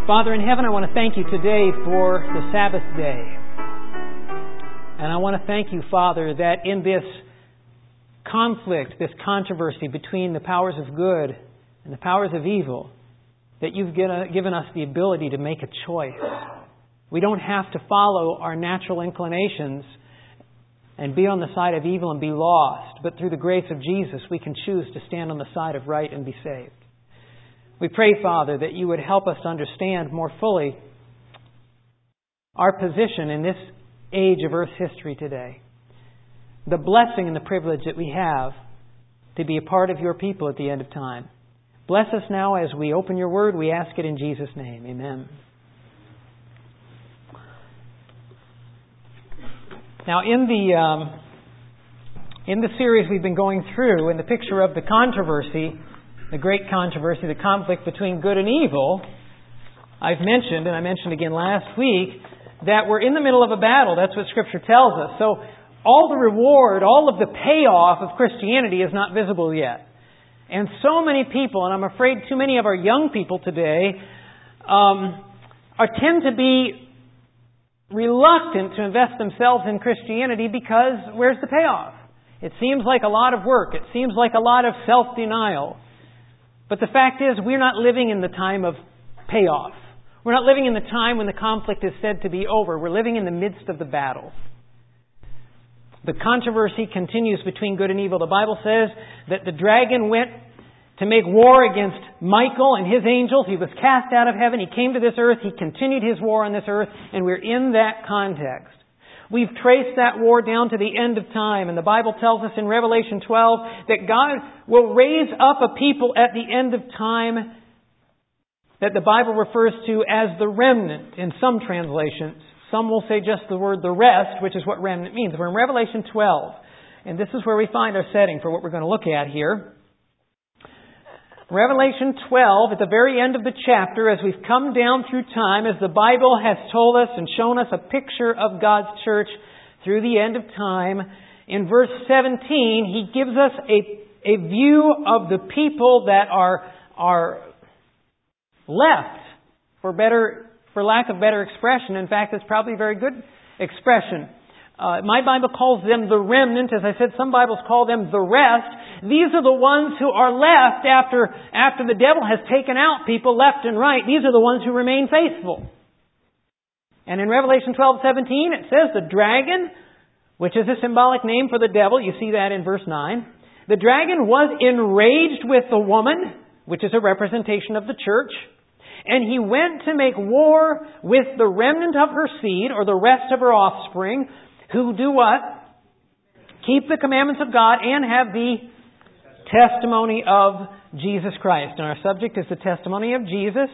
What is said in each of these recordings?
Father in heaven, I want to thank you today for the Sabbath day. And I want to thank you, Father, that in this conflict, this controversy between the powers of good and the powers of evil, that you've given us the ability to make a choice. We don't have to follow our natural inclinations and be on the side of evil and be lost. But through the grace of Jesus, we can choose to stand on the side of right and be saved. We pray, Father, that you would help us to understand more fully our position in this age of Earth's history today. The blessing and the privilege that we have to be a part of your people at the end of time. Bless us now as we open your word. We ask it in Jesus' name. Amen. Now, in the series we've been going through, in the picture of the controversy, the great controversy, the conflict between good and evil, I've mentioned, and I mentioned again last week, that we're in the middle of a battle. That's what Scripture tells us. So all the reward, all of the payoff of Christianity is not visible yet. And so many people, and I'm afraid too many of our young people today, tend to be reluctant to invest themselves in Christianity because where's the payoff? It seems like a lot of work. It seems like a lot of self-denial. But the fact is, we're not living in the time of payoff. We're not living in the time when the conflict is said to be over. We're living in the midst of the battle. The controversy continues between good and evil. The Bible says that the dragon went to make war against Michael and his angels. He was cast out of heaven. He came to this earth. He continued his war on this earth. And we're in that context. We've traced that war down to the end of time. And the Bible tells us in Revelation 12 that God will raise up a people at the end of time that the Bible refers to as the remnant in some translations. Some will say just the word the rest, which is what remnant means. We're in Revelation 12. And this is where we find our setting for what we're going to look at here. Revelation 12, at the very end of the chapter, as we've come down through time, as the Bible has told us and shown us a picture of God's church through the end of time, in verse 17, He gives us a view of the people that are left, for lack of better expression. In fact, it's probably a very good expression. My Bible calls them the remnant. As I said, some Bibles call them the rest. These are the ones who are left after the devil has taken out people left and right. These are the ones who remain faithful. And in Revelation 12:17, it says the dragon, which is a symbolic name for the devil. You see that in verse 9. The dragon was enraged with the woman, which is a representation of the church. And he went to make war with the remnant of her seed, or the rest of her offspring, who do what? Keep the commandments of God and have the testimony of Jesus Christ. And our subject is the testimony of Jesus.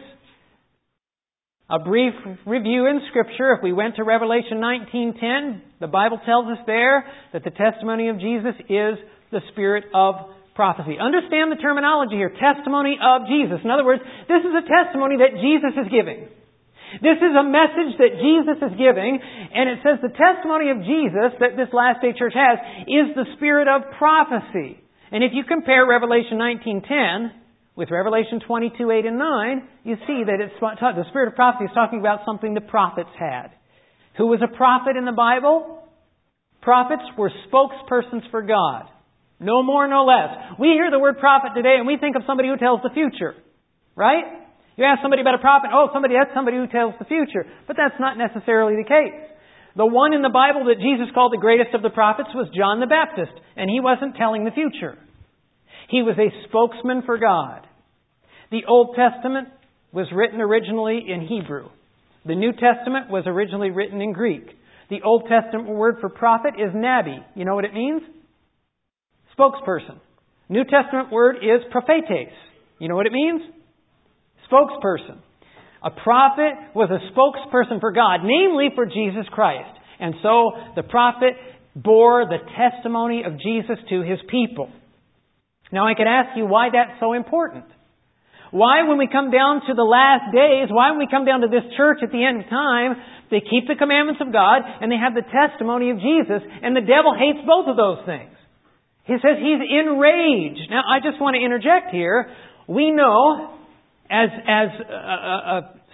A brief review in Scripture. If we went to Revelation 19:10, the Bible tells us there that the testimony of Jesus is the spirit of prophecy. Understand the terminology here. Testimony of Jesus. In other words, this is a testimony that Jesus is giving. This is a message that Jesus is giving, and it says the testimony of Jesus that this last day church has is the spirit of prophecy. And if you compare Revelation 19:10 with Revelation 22:8 and 9, you see that the spirit of prophecy is talking about something the prophets had. Who was a prophet in the Bible? Prophets were spokespersons for God. No more, no less. We hear the word prophet today and we think of somebody who tells the future. Right? You ask somebody about a prophet, that's somebody who tells the future. But that's not necessarily the case. The one in the Bible that Jesus called the greatest of the prophets was John the Baptist. And he wasn't telling the future. He was a spokesman for God. The Old Testament was written originally in Hebrew. The New Testament was originally written in Greek. The Old Testament word for prophet is nabi. You know what it means? Spokesperson. New Testament word is prophetes. You know what it means? Spokesperson. A prophet was a spokesperson for God, namely for Jesus Christ. And so the prophet bore the testimony of Jesus to his people. Now I could ask you why that's so important. Why when we come down to the last days, why when we come down to this church at the end of time, they keep the commandments of God and they have the testimony of Jesus, and the devil hates both of those things. He says he's enraged. Now I just want to interject here. We know as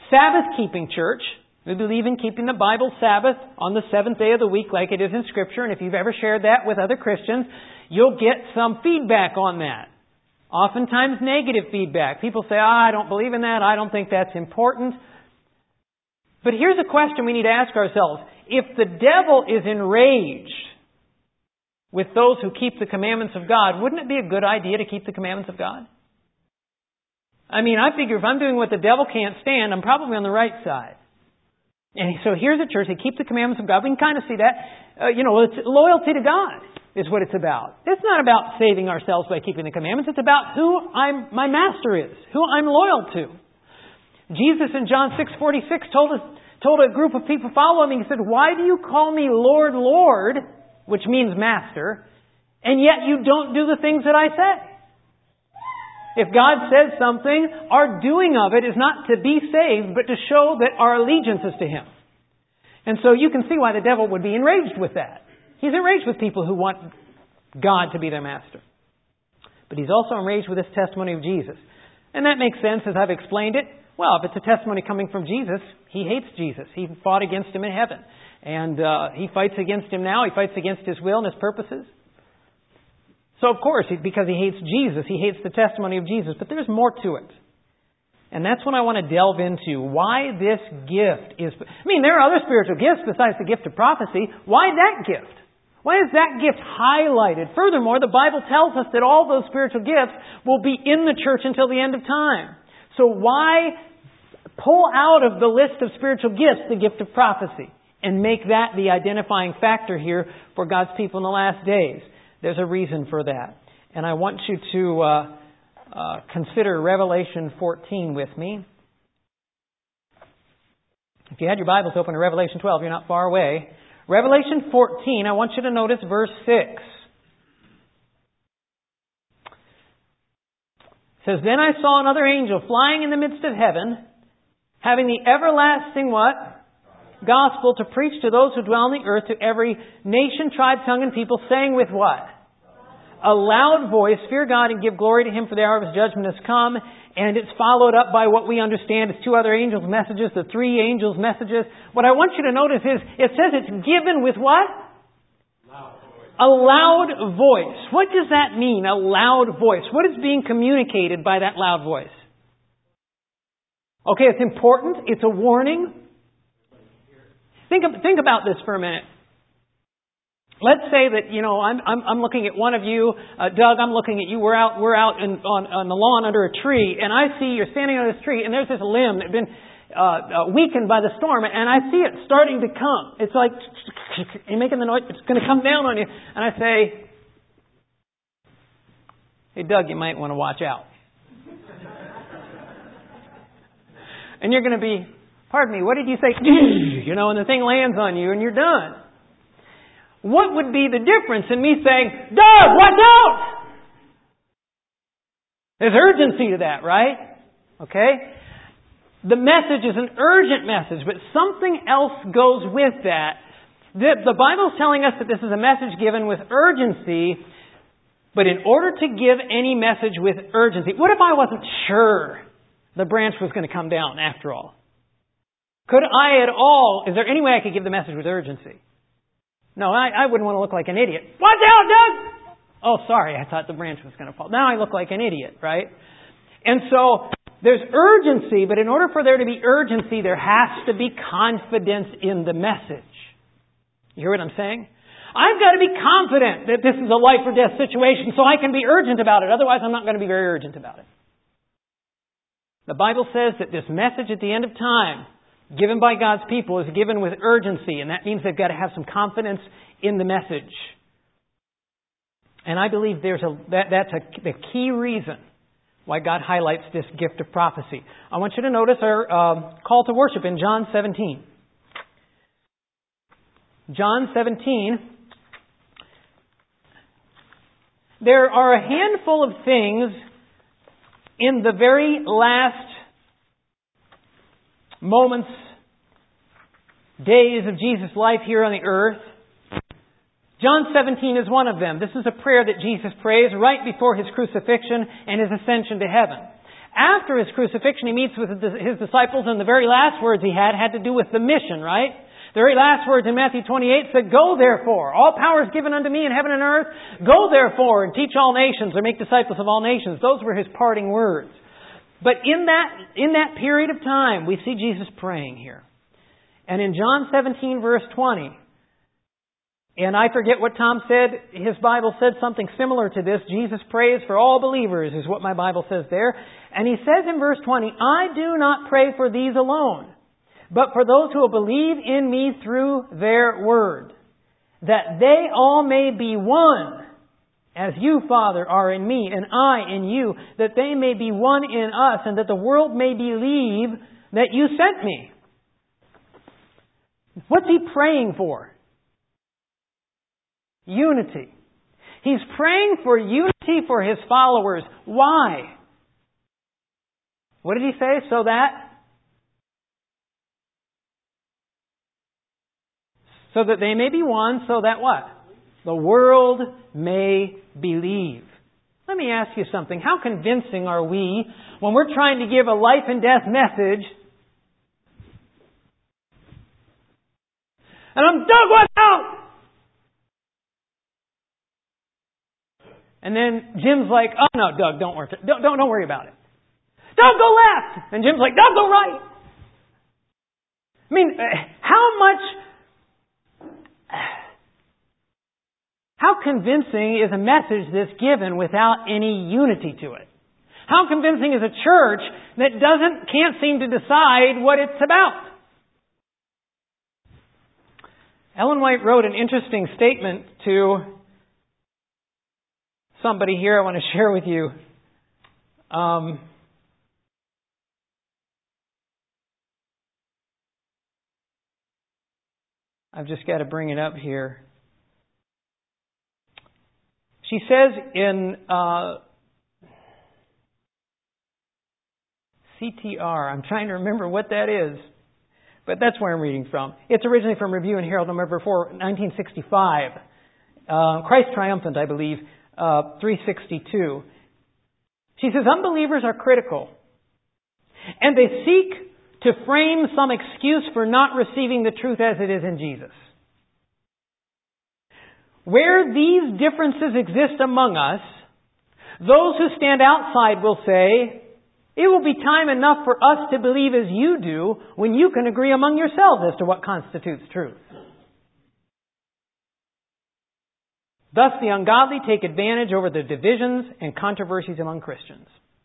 Sabbath-keeping church. We believe in keeping the Bible Sabbath on the seventh day of the week like it is in Scripture. And if you've ever shared that with other Christians, you'll get some feedback on that. Oftentimes negative feedback. People say, I don't believe in that. I don't think that's important. But here's a question we need to ask ourselves. If the devil is enraged with those who keep the commandments of God, wouldn't it be a good idea to keep the commandments of God? I mean, I figure if I'm doing what the devil can't stand, I'm probably on the right side. And so here's a church, they keep the commandments of God. We can kind of see that. It's loyalty to God is what it's about. It's not about saving ourselves by keeping the commandments. It's about who my master is, who I'm loyal to. Jesus in John 6:46 told a group of people following him, he said, why do you call me Lord, Lord, which means master, and yet you don't do the things that I say? If God says something, our doing of it is not to be saved, but to show that our allegiance is to Him. And so you can see why the devil would be enraged with that. He's enraged with people who want God to be their master. But he's also enraged with this testimony of Jesus. And that makes sense as I've explained it. Well, if it's a testimony coming from Jesus, he hates Jesus. He fought against Him in heaven. And he fights against Him now. He fights against His will and His purposes. So of course, because he hates Jesus, he hates the testimony of Jesus. But there's more to it. And that's what I want to delve into. Why this gift is... there are other spiritual gifts besides the gift of prophecy. Why that gift? Why is that gift highlighted? Furthermore, the Bible tells us that all those spiritual gifts will be in the church until the end of time. So why pull out of the list of spiritual gifts the gift of prophecy and make that the identifying factor here for God's people in the last days? There's a reason for that. And I want you to consider Revelation 14 with me. If you had your Bibles open to Revelation 12, you're not far away. Revelation 14, I want you to notice verse 6. It says, Then I saw another angel flying in the midst of heaven, having the everlasting what? Gospel to preach to those who dwell on the earth, to every nation, tribe, tongue, and people, saying with what? A loud voice, fear God and give glory to Him, for the hour of His judgment has come. And it's followed up by what we understand as two other angels' messages, the three angels' messages. What I want you to notice is, it says it's given with what? A loud voice. What does that mean, a loud voice? What is being communicated by that loud voice? Okay, it's important. It's a warning. Think about this for a minute. Let's say that, I'm looking at one of you, Doug, I'm looking at you, we're out on the lawn under a tree, and I see you're standing under this tree, and there's this limb that had been weakened by the storm, and I see it starting to come. It's like, you're making the noise, it's going to come down on you. And I say, hey, Doug, you might want to watch out. And you're going to be, pardon me, what did you say? And the thing lands on you, and you're done. What would be the difference in me saying, Doug, watch out? There's urgency to that, right? Okay? The message is an urgent message, but something else goes with that. The Bible's telling us that this is a message given with urgency, but in order to give any message with urgency, what if I wasn't sure the branch was going to come down after all? Is there any way I could give the message with urgency? No, I wouldn't want to look like an idiot. Watch out, Doug! Oh, sorry, I thought the branch was going to fall. Now I look like an idiot, right? And so there's urgency, but in order for there to be urgency, there has to be confidence in the message. You hear what I'm saying? I've got to be confident that this is a life or death situation so I can be urgent about it. Otherwise, I'm not going to be very urgent about it. The Bible says that this message at the end of time, given by God's people, is given with urgency, and that means they've got to have some confidence in the message. And I believe that's the key reason why God highlights this gift of prophecy. I want you to notice our call to worship in John 17. John 17. There are a handful of things in the very last moments, days of Jesus' life here on the earth. John 17 is one of them. This is a prayer that Jesus prays right before His crucifixion and His ascension to heaven. After His crucifixion, He meets with His disciples, and the very last words He had to do with the mission, right? The very last words in Matthew 28 said, "Go therefore, all power is given unto me in heaven and earth. Go therefore and teach all nations," or make disciples of all nations. Those were His parting words. But in that period of time, we see Jesus praying here. And in John 17 verse 20, and I forget what Tom said, his Bible said something similar to this. Jesus prays for all believers, is what my Bible says there. And He says in verse 20, "I do not pray for these alone, but for those who will believe in Me through their word, that they all may be one, as You, Father, are in Me, and I in You, that they may be one in us, and that the world may believe that You sent Me." What's He praying for? Unity. He's praying for unity for His followers. Why? What did He say? So that they may be one, so that what? The world may believe. Let me ask you something. How convincing are we when we're trying to give a life and death message? And I'm Doug, what's out? And then Jim's like, "Oh no, Doug, don't worry about it. Doug, go left." And Jim's like, "Doug, go right." I mean, how convincing is a message that's given without any unity to it? How convincing is a church that can't seem to decide what it's about? Ellen White wrote an interesting statement to somebody here I want to share with you. I've just got to bring it up here. She says in CTR, I'm trying to remember what that is, but that's where I'm reading from. It's originally from Review and Herald, November 4, 1965. Christ Triumphant, I believe, 362. She says, "Unbelievers are critical, and they seek to frame some excuse for not receiving the truth as it is in Jesus. Where these differences exist among us, those who stand outside will say, 'It will be time enough for us to believe as you do when you can agree among yourselves as to what constitutes truth.' Thus the ungodly take advantage over the divisions and controversies among Christians."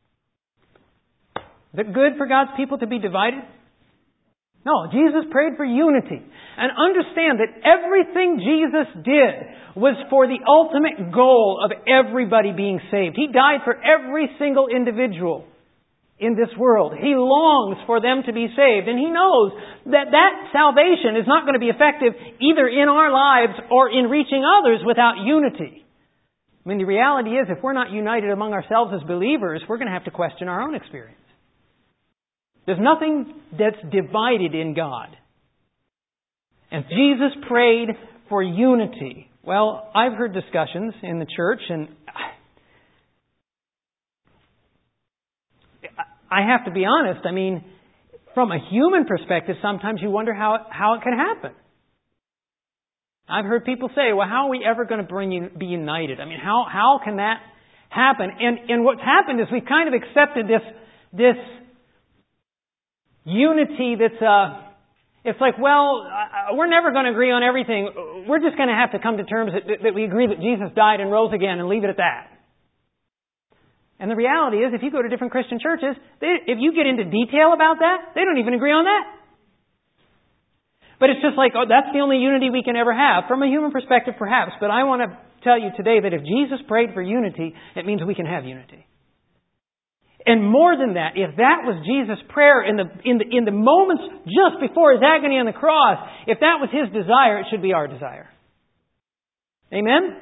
Is it good for God's people to be divided? No, Jesus prayed for unity. And understand that everything Jesus did was for the ultimate goal of everybody being saved. He died for every single individual in this world. He longs for them to be saved. And He knows that salvation is not going to be effective either in our lives or in reaching others without unity. I mean, the reality is if we're not united among ourselves as believers, we're going to have to question our own experience. There's nothing that's divided in God. And Jesus prayed for unity. Well, I've heard discussions in the church, and I have to be honest. I mean, from a human perspective, sometimes you wonder how it can happen. I've heard people say, "Well, how are we ever going to be united? I mean, how can that happen?" And what's happened is we've kind of accepted this unity that's it's like, well, we're never going to agree on everything. We're just going to have to come to terms that we agree that Jesus died and rose again and leave it at that. And the reality is, if you go to different Christian churches, if you get into detail about that, they don't even agree on that. But it's just like, oh, that's the only unity we can ever have. From a human perspective, perhaps. But I want to tell you today that if Jesus prayed for unity, it means we can have unity. And more than that, if that was Jesus' prayer in the moments just before His agony on the cross, if that was His desire, it should be our desire. Amen?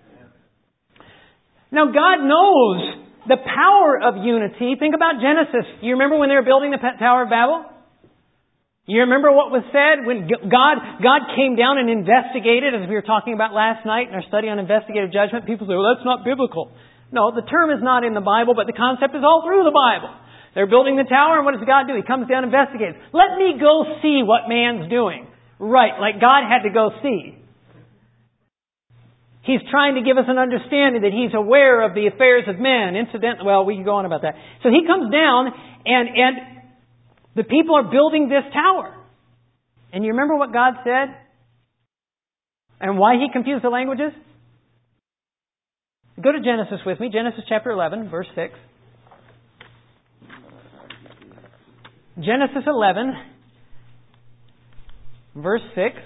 Now, God knows the power of unity. Think about Genesis. You remember when they were building the Tower of Babel? You remember what was said when God came down and investigated, as we were talking about last night in our study on investigative judgment? People say, well, that's not biblical. No, the term is not in the Bible, but the concept is all through the Bible. They're building the tower, and what does God do? He comes down and investigates. Let me go see what man's doing. Right, like God had to go see. He's trying to give us an understanding that He's aware of the affairs of men. Well, we can go on about that. So He comes down, and the people are building this tower. And you remember what God said? And why He confused the languages? Go to Genesis with me. Genesis chapter 11, verse 6. Genesis 11, verse 6.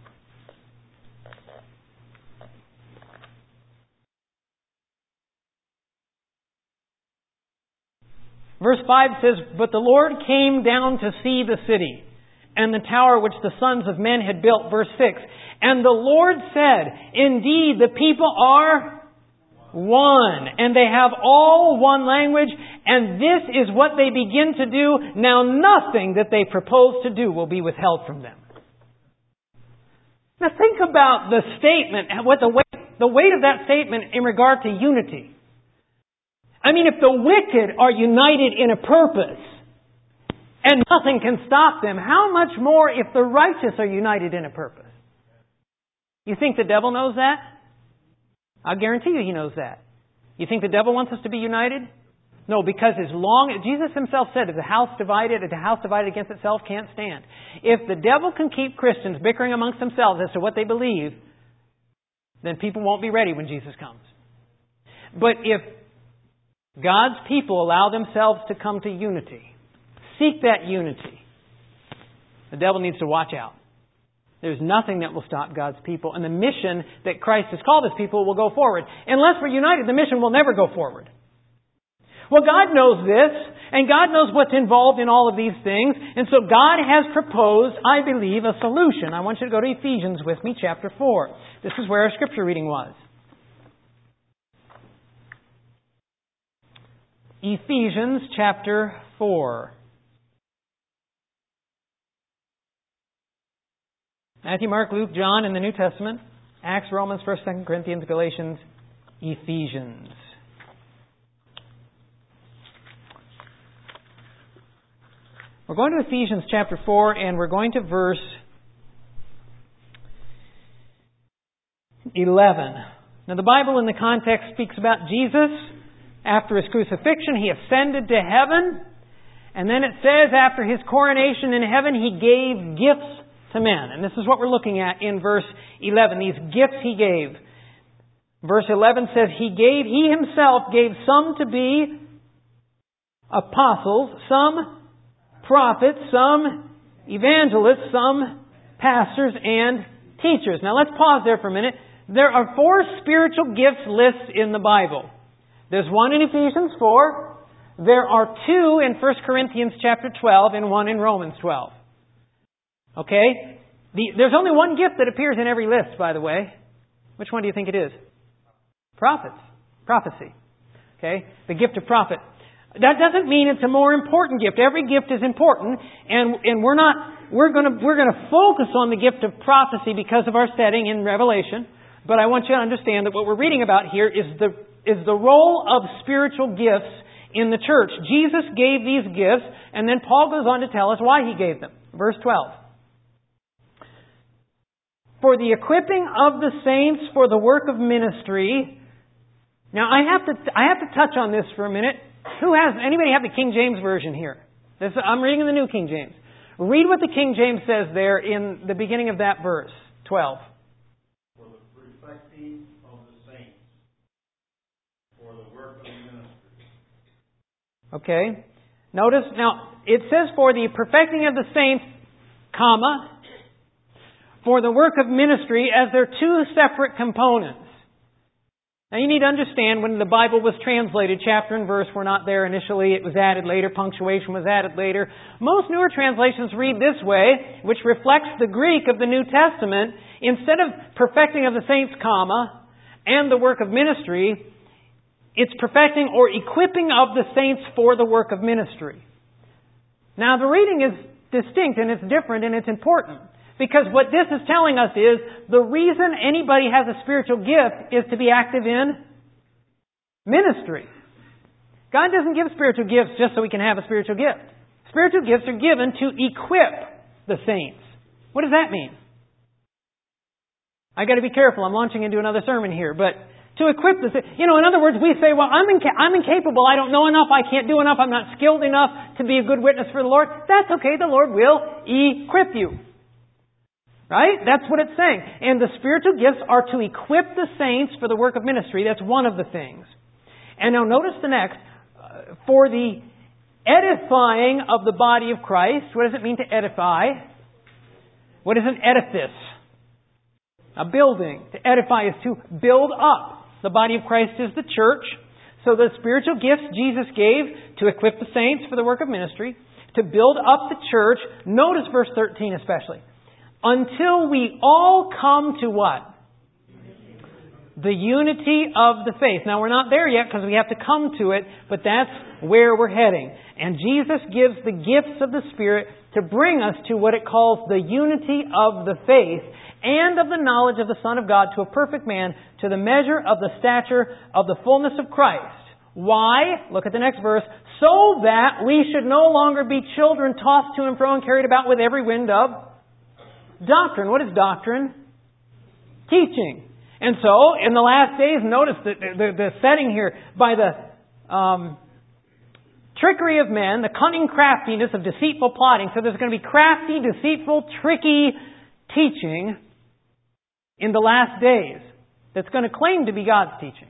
Verse 5 says, "But the Lord came down to see the city and the tower which the sons of men had built." Verse 6. "And the Lord said, Indeed, the people are one, and they have all one language, and this is what they begin to do. Now nothing that they propose to do will be withheld from them." Now think about the statement, what the weight of that statement in regard to unity. I mean, if the wicked are united in a purpose, and nothing can stop them, how much more if the righteous are united in a purpose? You think the devil knows that? I guarantee you he knows that. You think the devil wants us to be united? No, because Jesus Himself said, if a house divided against itself can't stand. If the devil can keep Christians bickering amongst themselves as to what they believe, then people won't be ready when Jesus comes. But if God's people allow themselves to come to unity, seek that unity, the devil needs to watch out. There's nothing that will stop God's people. And the mission that Christ has called His people will go forward. Unless we're united, the mission will never go forward. Well, God knows this, and God knows what's involved in all of these things. And so God has proposed, I believe, a solution. I want you to go to Ephesians with me, chapter 4. This is where our scripture reading was. Ephesians chapter 4. Matthew, Mark, Luke, John in the New Testament. Acts, Romans, 1st, 2nd Corinthians, Galatians, Ephesians. We're going to Ephesians chapter 4, and we're going to verse 11. Now the Bible in the context speaks about Jesus. After His crucifixion, He ascended to heaven. And then it says after His coronation in heaven, He gave gifts to men. And this is what we're looking at in verse 11. These gifts He gave. Verse 11 says, He Himself gave some to be apostles, some prophets, some evangelists, some pastors and teachers. Now let's pause there for a minute. There are 4 spiritual gifts lists in the Bible. There's one in Ephesians 4. There are 2 in 1 Corinthians chapter 12 and 1 in Romans 12. Okay? There's only one gift that appears in every list, by the way. Which one do you think it is? Prophets. Prophecy. Okay? The gift of prophet. That doesn't mean it's a more important gift. Every gift is important, and we're going to focus on the gift of prophecy because of our setting in Revelation. But I want you to understand that what we're reading about here is the role of spiritual gifts in the church. Jesus gave these gifts, and then Paul goes on to tell us why He gave them. Verse 12. For the equipping of the saints for the work of ministry. Now I have to touch on this for a minute. Anybody have the King James Version here? I'm reading the New King James. Read what the King James says there in the beginning of that verse, 12. For the perfecting of the saints, for the work of ministry. Okay. Notice, now, it says for the perfecting of the saints, comma, for the work of ministry, as they're 2 separate components. Now you need to understand when the Bible was translated, chapter and verse were not there initially. It was added later. Punctuation was added later. Most newer translations read this way, which reflects the Greek of the New Testament. Instead of perfecting of the saints, comma, and the work of ministry, it's perfecting or equipping of the saints for the work of ministry. Now the reading is distinct and it's different and it's important. Because what this is telling us is the reason anybody has a spiritual gift is to be active in ministry. God doesn't give spiritual gifts just so we can have a spiritual gift. Spiritual gifts are given to equip the saints. What does that mean? I got to be careful. I'm launching into another sermon here, but to equip the saints. In other words, we say, well, I'm incapable. I don't know enough. I can't do enough. I'm not skilled enough to be a good witness for the Lord. That's okay. The Lord will equip you. Right? That's what it's saying. And the spiritual gifts are to equip the saints for the work of ministry. That's one of the things. And now notice the next. For the edifying of the body of Christ. What does it mean to edify? What is an edifice? A building. To edify is to build up. The body of Christ is the church. So the spiritual gifts Jesus gave to equip the saints for the work of ministry, to build up the church. Notice verse 13 especially. Until we all come to what? The unity of the faith. Now we're not there yet because we have to come to it, but that's where we're heading. And Jesus gives the gifts of the Spirit to bring us to what it calls the unity of the faith and of the knowledge of the Son of God, to a perfect man, to the measure of the stature of the fullness of Christ. Why? Look at the next verse. So that we should no longer be children tossed to and fro and carried about with every wind of doctrine. What is doctrine? Teaching. And so, in the last days, notice the setting here, by the trickery of men, the cunning craftiness of deceitful plotting. So there's going to be crafty, deceitful, tricky teaching in the last days that's going to claim to be God's teaching.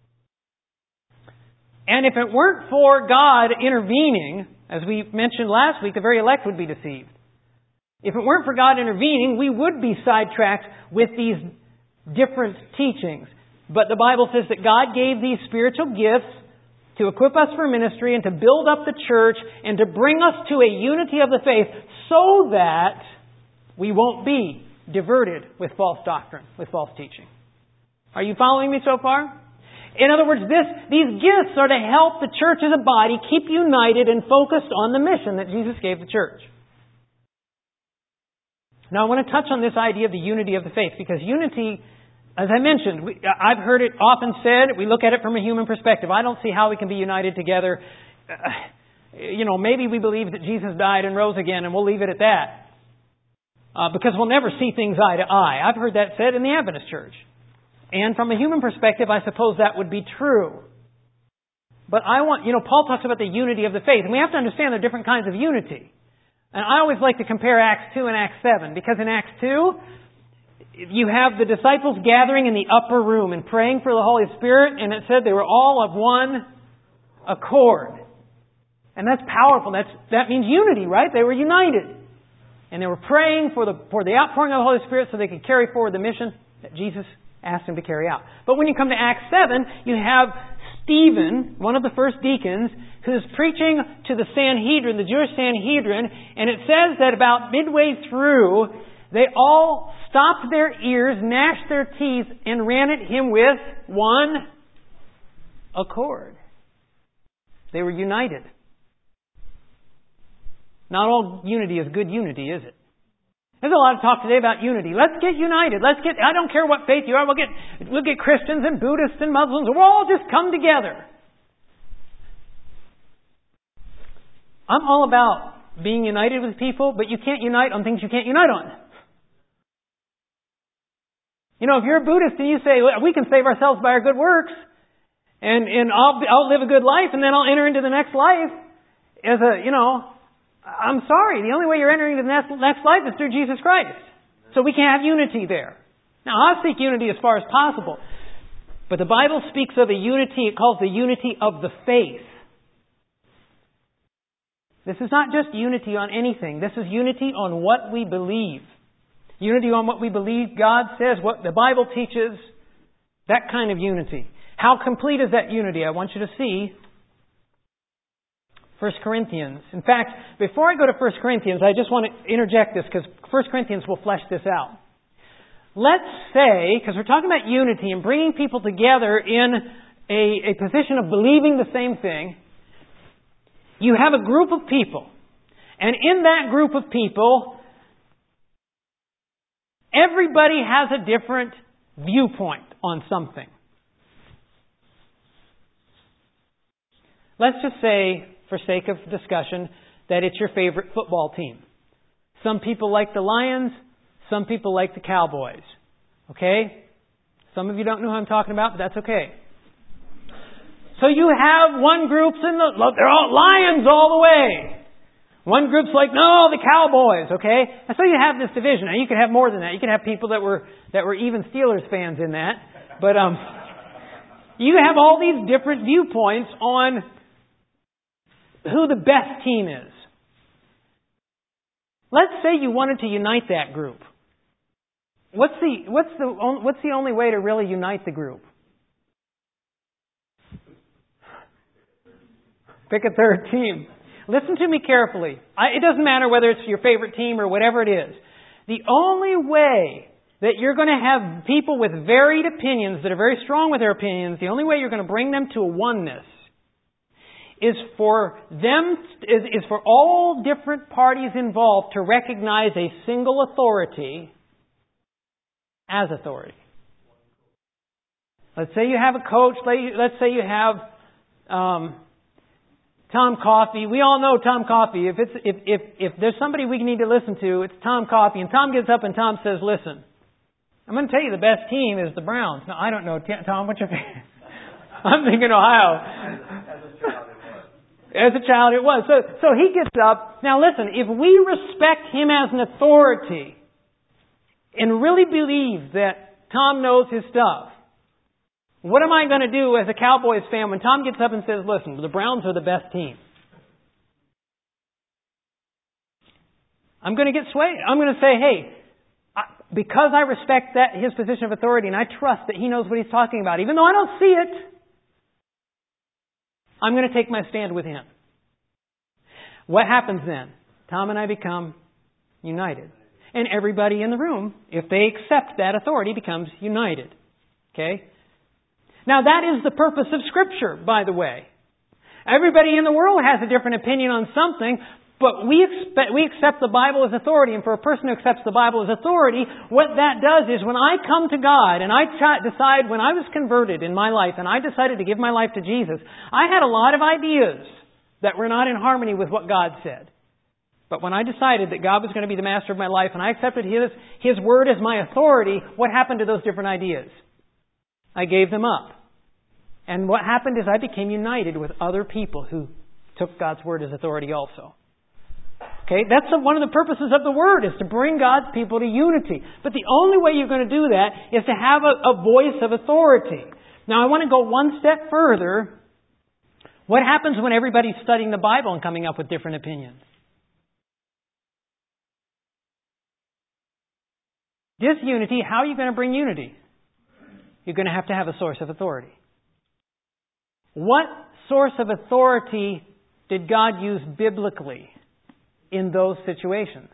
And if it weren't for God intervening, as we mentioned last week, the very elect would be deceived. If it weren't for God intervening, we would be sidetracked with these different teachings. But the Bible says that God gave these spiritual gifts to equip us for ministry and to build up the church and to bring us to a unity of the faith so that we won't be diverted with false doctrine, with false teaching. Are you following me so far? In other words, these gifts are to help the church as a body keep united and focused on the mission that Jesus gave the church. Now I want to touch on this idea of the unity of the faith, because unity, as I mentioned, I've heard it often said, we look at it from a human perspective. I don't see how we can be united together. Maybe we believe that Jesus died and rose again, and we'll leave it at that. Because we'll never see things eye to eye. I've heard that said in the Adventist church. And from a human perspective, I suppose that would be true. But Paul talks about the unity of the faith, and we have to understand there are different kinds of unity. And I always like to compare Acts 2 and Acts 7, because in Acts 2, you have the disciples gathering in the upper room and praying for the Holy Spirit, and it said they were all of one accord. And that's powerful. That means unity, right? They were united. And they were praying for the outpouring of the Holy Spirit so they could carry forward the mission that Jesus asked them to carry out. But when you come to Acts 7, you have Stephen, one of the first deacons, who's preaching to the Sanhedrin, the Jewish Sanhedrin, and it says that about midway through, they all stopped their ears, gnashed their teeth, and ran at him with one accord. They were united. Not all unity is good unity, is it? There's a lot of talk today about unity. Let's get united. I don't care what faith you are. We'll get Christians and Buddhists and Muslims. We'll all just come together. I'm all about being united with people, but you can't unite on things you can't unite on. If you're a Buddhist and you say, we can save ourselves by our good works, and I'll live a good life, and then I'll enter into the next life as I'm sorry, the only way you're entering the next life is through Jesus Christ. So we can't have unity there. Now, I'll seek unity as far as possible. But the Bible speaks of a unity, it calls the unity of the faith. This is not just unity on anything. This is unity on what we believe. Unity on what we believe God says, what the Bible teaches. That kind of unity. How complete is that unity? I want you to see 1 Corinthians. In fact, before I go to 1 Corinthians, I just want to interject this because 1 Corinthians will flesh this out. Let's say, because we're talking about unity and bringing people together in a position of believing the same thing, you have a group of people. And in that group of people, everybody has a different viewpoint on something. Let's just say, for sake of discussion, that it's your favorite football team. Some people like the Lions, some people like the Cowboys. Okay? Some of you don't know who I'm talking about, but that's okay. So you have one group's they're all Lions all the way. One group's like, no, the Cowboys, okay? And so you have this division. Now you could have more than that. You could have people that were even Steelers fans in that. But you have all these different viewpoints on who the best team is. Let's say you wanted to unite that group. What's the only way to really unite the group? Pick a third team. Listen to me carefully. It doesn't matter whether it's your favorite team or whatever it is. The only way that you're going to have people with varied opinions that are very strong with their opinions, the only way you're going to bring them to a oneness is for all different parties involved to recognize a single authority as authority. Let's say you have a coach. Let's say you have Tom Coffey. We all know Tom Coffey. If there's somebody we need to listen to, it's Tom Coffey. And Tom gets up and Tom says, "Listen, I'm going to tell you the best team is the Browns." Now I don't know, Tom. What's your favorite? I'm thinking Ohio. As a child, it was. So he gets up. Now listen, if we respect him as an authority and really believe that Tom knows his stuff, what am I going to do as a Cowboys fan when Tom gets up and says, "Listen, the Browns are the best team"? I'm going to get swayed. I'm going to say, hey, because I respect his position of authority and I trust that he knows what he's talking about, even though I don't see it, I'm going to take my stand with him. What happens then? Tom and I become united. And everybody in the room, if they accept that authority, becomes united. Okay? Now that is the purpose of Scripture, by the way. Everybody in the world has a different opinion on something, but we accept the Bible as authority. And for a person who accepts the Bible as authority, what that does is when I come to God and I decide, when I was converted in my life and I decided to give my life to Jesus, I had a lot of ideas that were not in harmony with what God said. But when I decided that God was going to be the master of my life and I accepted His Word as my authority, what happened to those different ideas? I gave them up. And what happened is I became united with other people who took God's Word as authority also. Okay, that's one of the purposes of the Word, is to bring God's people to unity. But the only way you're going to do that is to have a voice of authority. Now I want to go one step further. What happens when everybody's studying the Bible and coming up with different opinions? Disunity, how are you going to bring unity? You're going to have a source of authority. What source of authority did God use biblically in those situations?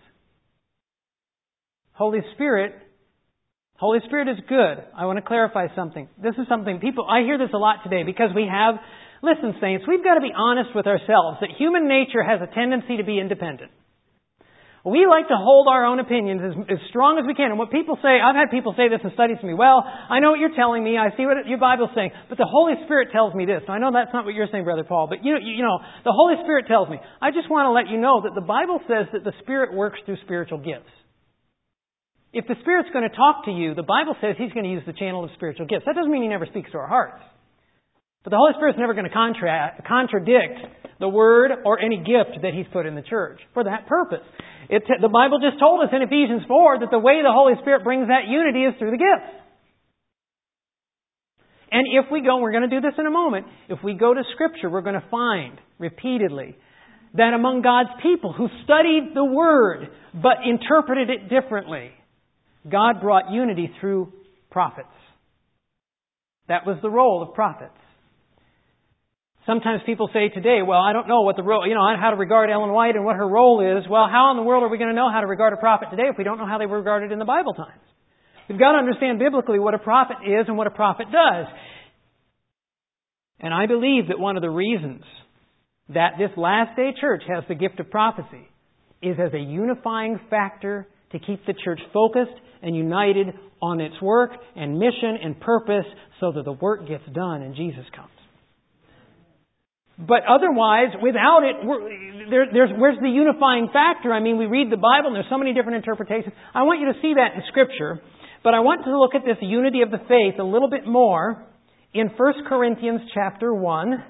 Holy Spirit. Holy Spirit is good. I want to clarify something. This is something I hear this a lot today because listen, saints, we've got to be honest with ourselves that human nature has a tendency to be independent. We like to hold our own opinions as strong as we can. And what people say, I've had people say this in studies to me, well, I know what you're telling me, I see what your Bible's saying, but the Holy Spirit tells me this. Now, I know that's not what you're saying, Brother Paul, but you know, the Holy Spirit tells me. I just want to let you know that the Bible says that the Spirit works through spiritual gifts. If the Spirit's going to talk to you, the Bible says He's going to use the channel of spiritual gifts. That doesn't mean He never speaks to our hearts. But the Holy Spirit's never going to contradict the Word or any gift that He's put in the church for that purpose. The Bible just told us in Ephesians 4 that the way the Holy Spirit brings that unity is through the gifts. And if we go, we're going to do this in a moment, if we go to Scripture, we're going to find repeatedly that among God's people who studied the Word but interpreted it differently, God brought unity through prophets. That was the role of prophets. Sometimes people say today, well, I don't know what the role, how to regard Ellen White and what her role is. Well, how in the world are we going to know how to regard a prophet today if we don't know how they were regarded in the Bible times? We've got to understand biblically what a prophet is and what a prophet does. And I believe that one of the reasons that this last day church has the gift of prophecy is as a unifying factor to keep the church focused and united on its work and mission and purpose so that the work gets done and Jesus comes. But otherwise, without it, where's the unifying factor? I mean, we read the Bible and there's so many different interpretations. I want you to see that in Scripture. But I want to look at this unity of the faith a little bit more in 1 Corinthians chapter 1. 1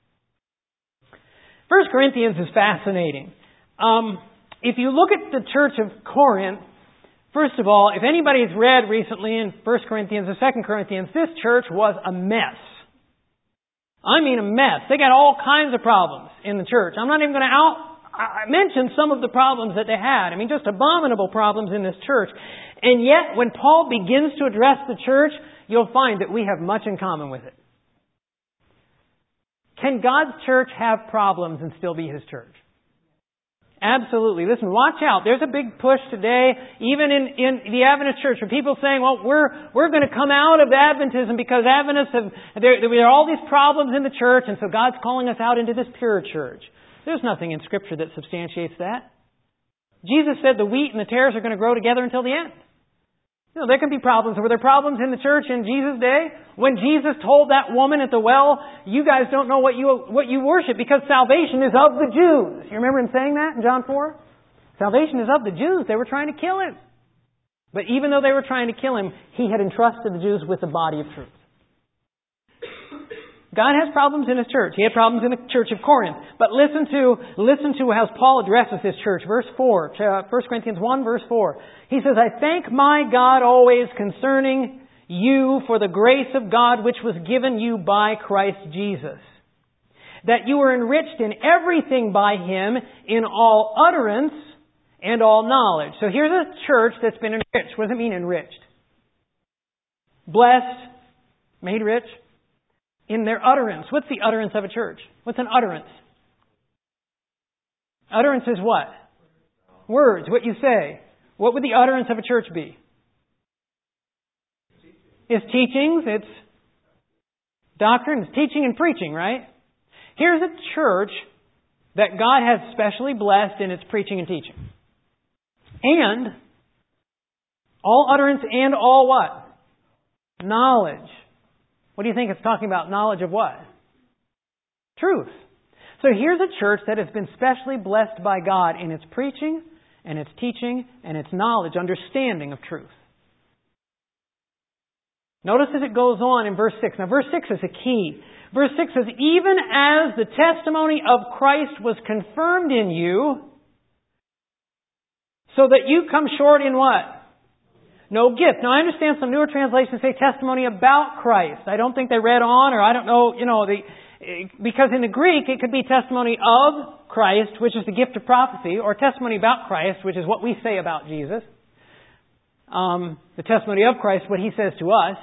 Corinthians is fascinating. If you look at the church of Corinth, first of all, if anybody's read recently in 1 Corinthians or 2 Corinthians, this church was a mess. I mean a mess. They got all kinds of problems in the church. I'm not even going to mention some of the problems that they had. I mean, just abominable problems in this church. And yet, when Paul begins to address the church, you'll find that we have much in common with it. Can God's church have problems and still be His church? Absolutely. Listen, watch out. There's a big push today, even in the Adventist church, for people saying, well, we're going to come out of Adventism because Adventists there are all these problems in the church, and so God's calling us out into this pure church. There's nothing in Scripture that substantiates that. Jesus said the wheat and the tares are going to grow together until the end. You know, there can be problems. Were there problems in the church in Jesus' day? When Jesus told that woman at the well, you guys don't know what you worship because salvation is of the Jews. You remember him saying that in John 4? Salvation is of the Jews. They were trying to kill him. But even though they were trying to kill him, he had entrusted the Jews with the body of truth. God has problems in His church. He had problems in the church of Corinth. But listen to how Paul addresses this church. Verse 4, 1 Corinthians 1, verse 4. He says, I thank my God always concerning you for the grace of God which was given you by Christ Jesus, that you were enriched in everything by Him in all utterance and all knowledge. So here's a church that's been enriched. What does it mean enriched? Blessed, made rich. In their utterance. What's the utterance of a church? What's an utterance? Utterance is what? Words, what you say. What would the utterance of a church be? It's teachings, it's doctrine, it's teaching and preaching, right? Here's a church that God has specially blessed in its preaching and teaching. And all utterance and all what? Knowledge. What do you think it's talking about? Knowledge of what? Truth. So here's a church that has been specially blessed by God in its preaching and its teaching and its knowledge, understanding of truth. Notice as it goes on in verse 6. Now verse 6 is a key. Verse 6 says, even as the testimony of Christ was confirmed in you, so that you come short in what? No gift. Now, I understand some newer translations say testimony about Christ. I don't think they read on, or I don't know, because in the Greek it could be testimony of Christ, which is the gift of prophecy, or testimony about Christ, which is what we say about Jesus. The testimony of Christ, what He says to us.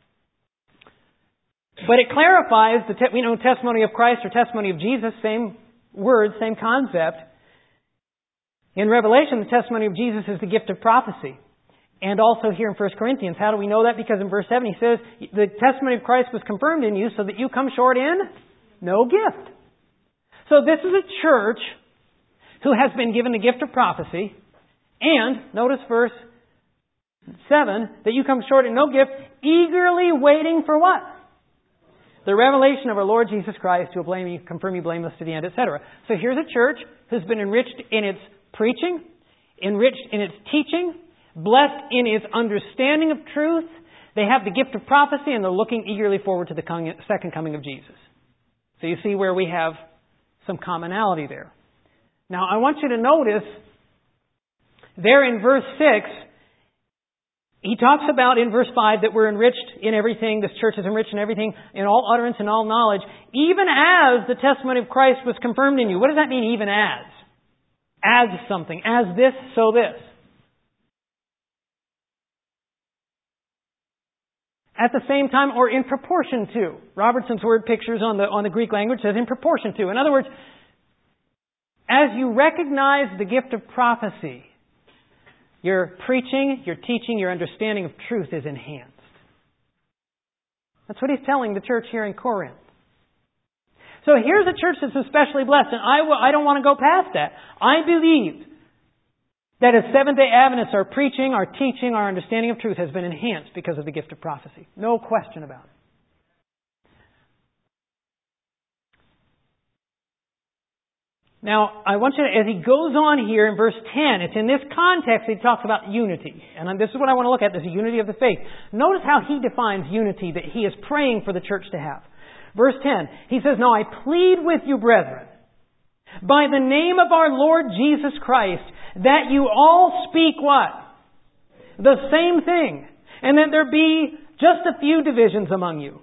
But it clarifies testimony of Christ or testimony of Jesus, same word, same concept. In Revelation, the testimony of Jesus is the gift of prophecy. And also here in 1 Corinthians. How do we know that? Because in verse 7 he says, the testimony of Christ was confirmed in you so that you come short in no gift. So this is a church who has been given the gift of prophecy. And, notice verse 7, that you come short in no gift, eagerly waiting for what? The revelation of our Lord Jesus Christ who will confirm you blameless to the end, etc. So here's a church who's been enriched in its preaching, enriched in its teaching, blessed in its understanding of truth. They have the gift of prophecy and they're looking eagerly forward to the second coming of Jesus. So you see where we have some commonality there. Now I want you to notice there in verse 6, he talks about in verse 5 that we're enriched in everything, this church is enriched in everything, in all utterance and all knowledge, even as the testimony of Christ was confirmed in you. What does that mean, even as? As something. As this, so this. At the same time or in proportion to. Robertson's word pictures on the Greek language says in proportion to. In other words, as you recognize the gift of prophecy, your preaching, your teaching, your understanding of truth is enhanced. That's what he's telling the church here in Corinth. So here's a church that's especially blessed, and I don't want to go past that. I believe that as Seventh-day Adventists, our preaching, our teaching, our understanding of truth has been enhanced because of the gift of prophecy. No question about it. Now, I want you to, as he goes on here in verse 10, it's in this context he talks about unity. And this is what I want to look at, this unity of the faith. Notice how he defines unity that he is praying for the church to have. Verse 10, he says, "Now I plead with you, brethren, by the name of our Lord Jesus Christ, that you all speak" what? "The same thing, and that there be just a few divisions among you.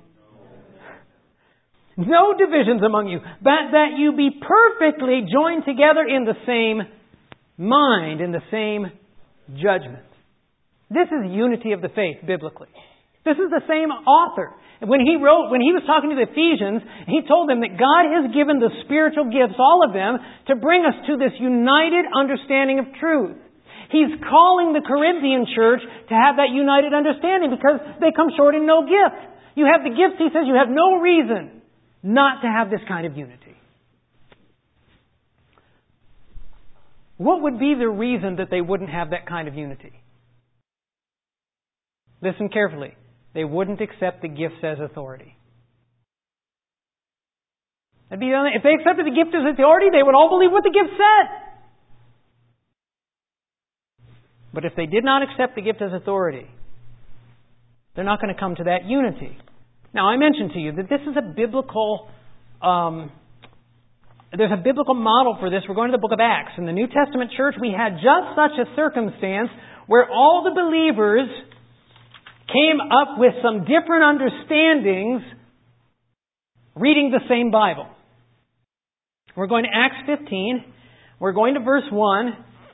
No divisions among you, but that you be perfectly joined together in the same mind, in the same judgment." This is unity of the faith, biblically. This is the same author. When he was talking to the Ephesians, he told them that God has given the spiritual gifts, all of them, to bring us to this united understanding of truth. He's calling the Corinthian church to have that united understanding because they come short in no gift. You have the gifts, he says, you have no reason not to have this kind of unity. What would be the reason that they wouldn't have that kind of unity? Listen carefully. They wouldn't accept the gifts as authority. If they accepted the gift as authority, they would all believe what the gift said. But if they did not accept the gift as authority, they're not going to come to that unity. Now, I mentioned to you that this is a biblical, there's a biblical model for this. We're going to the book of Acts. In the New Testament church, we had just such a circumstance where all the believers came up with some different understandings reading the same Bible. We're going to Acts 15. We're going to verse 1.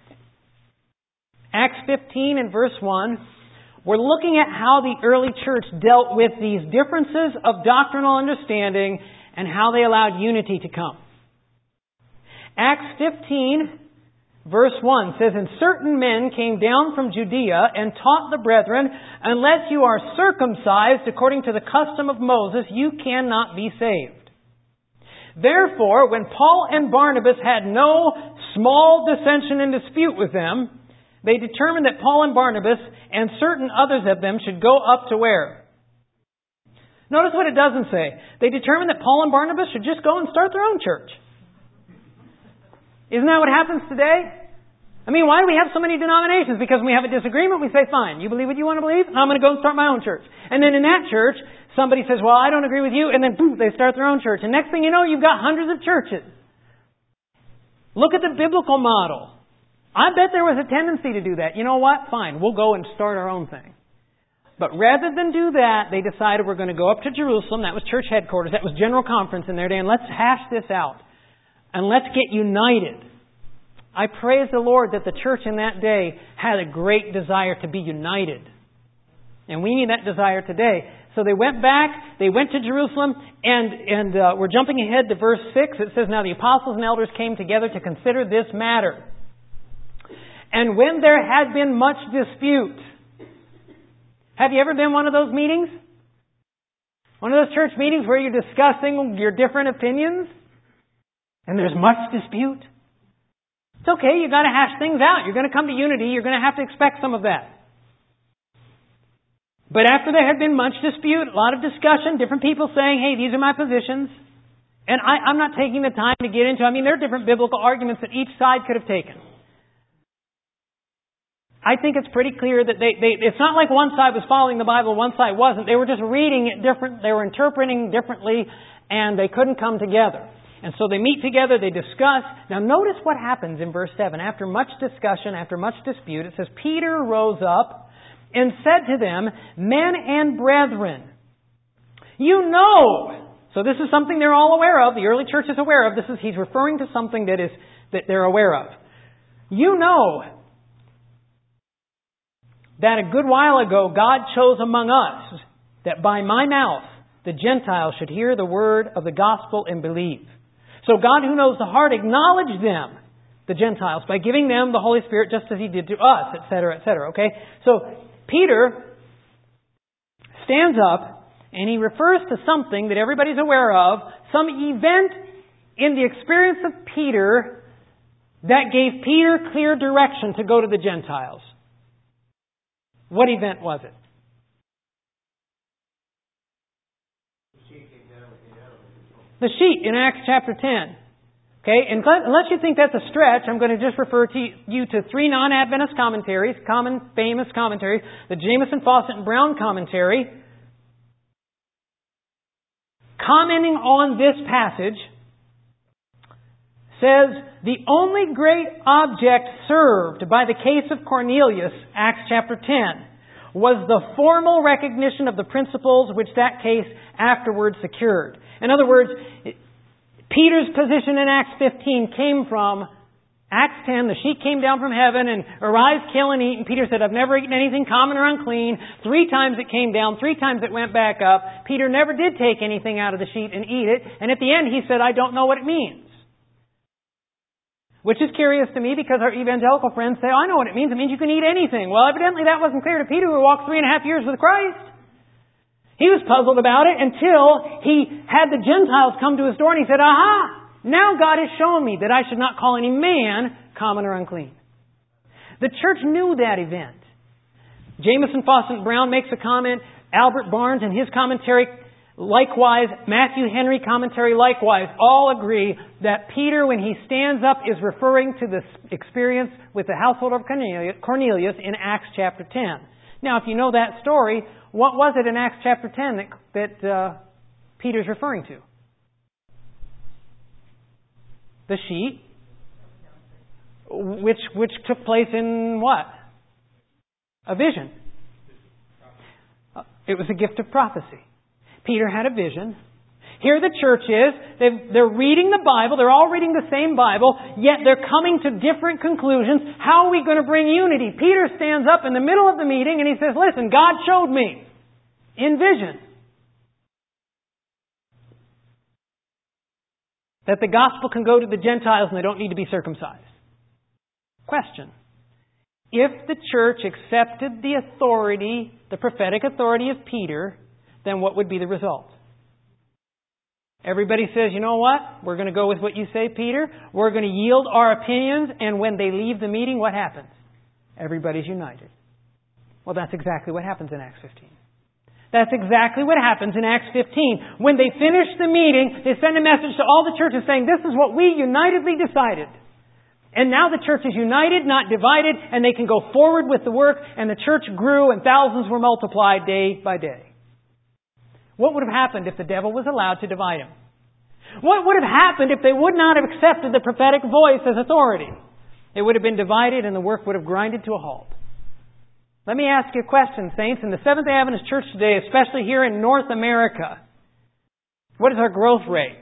Acts 15 and verse 1. We're looking at how the early church dealt with these differences of doctrinal understanding and how they allowed unity to come. Acts 15, verse 1 says, "And certain men came down from Judea and taught the brethren, unless you are circumcised according to the custom of Moses, you cannot be saved. Therefore, when Paul and Barnabas had no small dissension and dispute with them, they determined that Paul and Barnabas and certain others of them should go up to" where? Notice what it doesn't say. They determined that Paul and Barnabas should just go and start their own church. Isn't that what happens today? I mean, why do we have so many denominations? Because when we have a disagreement, we say, fine, you believe what you want to believe? I'm going to go and start my own church. And then in that church, somebody says, well, I don't agree with you. And then boom, they start their own church. And next thing you know, you've got hundreds of churches. Look at the biblical model. I bet there was a tendency to do that. You know what? Fine, we'll go and start our own thing. But rather than do that, they decided we're going to go up to Jerusalem. That was church headquarters. That was general conference in their day. And let's hash this out. And let's get united. I praise the Lord that the church in that day had a great desire to be united. And we need that desire today. So they went back, they went to Jerusalem, and we're jumping ahead to verse 6. It says, "Now the apostles and elders came together to consider this matter. And when there had been much dispute." Have you ever been one of those meetings? One of those church meetings where you're discussing your different opinions? And there's much dispute? It's okay, you've got to hash things out. You're going to come to unity. You're going to have to expect some of that. But after there had been much dispute, a lot of discussion, different people saying, hey, these are my positions. And I'm not taking the time to get into, there are different biblical arguments that each side could have taken. I think it's pretty clear that it's not like one side was following the Bible, one side wasn't. They were just reading it different, they were interpreting differently, and they couldn't come together. And so they meet together, they discuss. Now notice what happens in verse 7. After much discussion, after much dispute, it says, Peter rose up and said to them, men and brethren, you know. So this is something they're all aware of. The early church is aware of. He's referring to something that they're aware of. You know that a good while ago God chose among us that by my mouth the Gentiles should hear the word of the gospel and believe. So God, who knows the heart, acknowledged them, the Gentiles, by giving them the Holy Spirit just as He did to us, etc., etc. Okay? So Peter stands up and he refers to something that everybody's aware of, some event in the experience of Peter that gave Peter clear direction to go to the Gentiles. What event was it? The sheet in Acts chapter 10. Okay, and unless you think that's a stretch, I'm going to just refer you to three non-Adventist commentaries, common, famous commentaries, the Jamieson, Fawcett, and Brown commentary. Commenting on this passage, says, the only great object served by the case of Cornelius, Acts chapter 10, was the formal recognition of the principles which that case afterwards secured. In other words, Peter's position in Acts 15 came from Acts 10, the sheet came down from heaven and arise, kill, and eat. And Peter said, I've never eaten anything common or unclean. 3 times it came down, 3 times it went back up. Peter never did take anything out of the sheet and eat it. And at the end he said, I don't know what it means. Which is curious to me because our evangelical friends say, I know what it means. It means you can eat anything. Well, evidently that wasn't clear to Peter, who walked 3.5 years with Christ. He was puzzled about it until he had the Gentiles come to his door and he said, aha! Now God has shown me that I should not call any man common or unclean. The church knew that event. Jamieson, Fawcett, and Brown makes a comment. Albert Barnes in his commentary likewise. Matthew Henry commentary likewise. All agree that Peter, when he stands up, is referring to this experience with the household of Cornelius in Acts chapter 10. Now, if you know that story, what was it in Acts chapter 10 that Peter's referring to? The sheet, which took place in what? A vision. It was a gift of prophecy. Peter had a vision. Here the church is. They're reading the Bible. They're all reading the same Bible, yet they're coming to different conclusions. How are we going to bring unity? Peter stands up in the middle of the meeting and he says, listen, God showed me in vision that the gospel can go to the Gentiles and they don't need to be circumcised. Question. If the church accepted the authority, the prophetic authority of Peter, then what would be the result? Everybody says, you know what? We're going to go with what you say, Peter. We're going to yield our opinions, and when they leave the meeting, what happens? Everybody's united. Well, that's exactly what happens in Acts 15. That's exactly what happens in Acts 15. When they finish the meeting, they send a message to all the churches saying, this is what we unitedly decided. And now the church is united, not divided, and they can go forward with the work, and the church grew and thousands were multiplied day by day. What would have happened if the devil was allowed to divide them? What would have happened if they would not have accepted the prophetic voice as authority? It would have been divided and the work would have grinded to a halt. Let me ask you a question, saints. In the Seventh-day Adventist Church today, especially here in North America, what is our growth rate?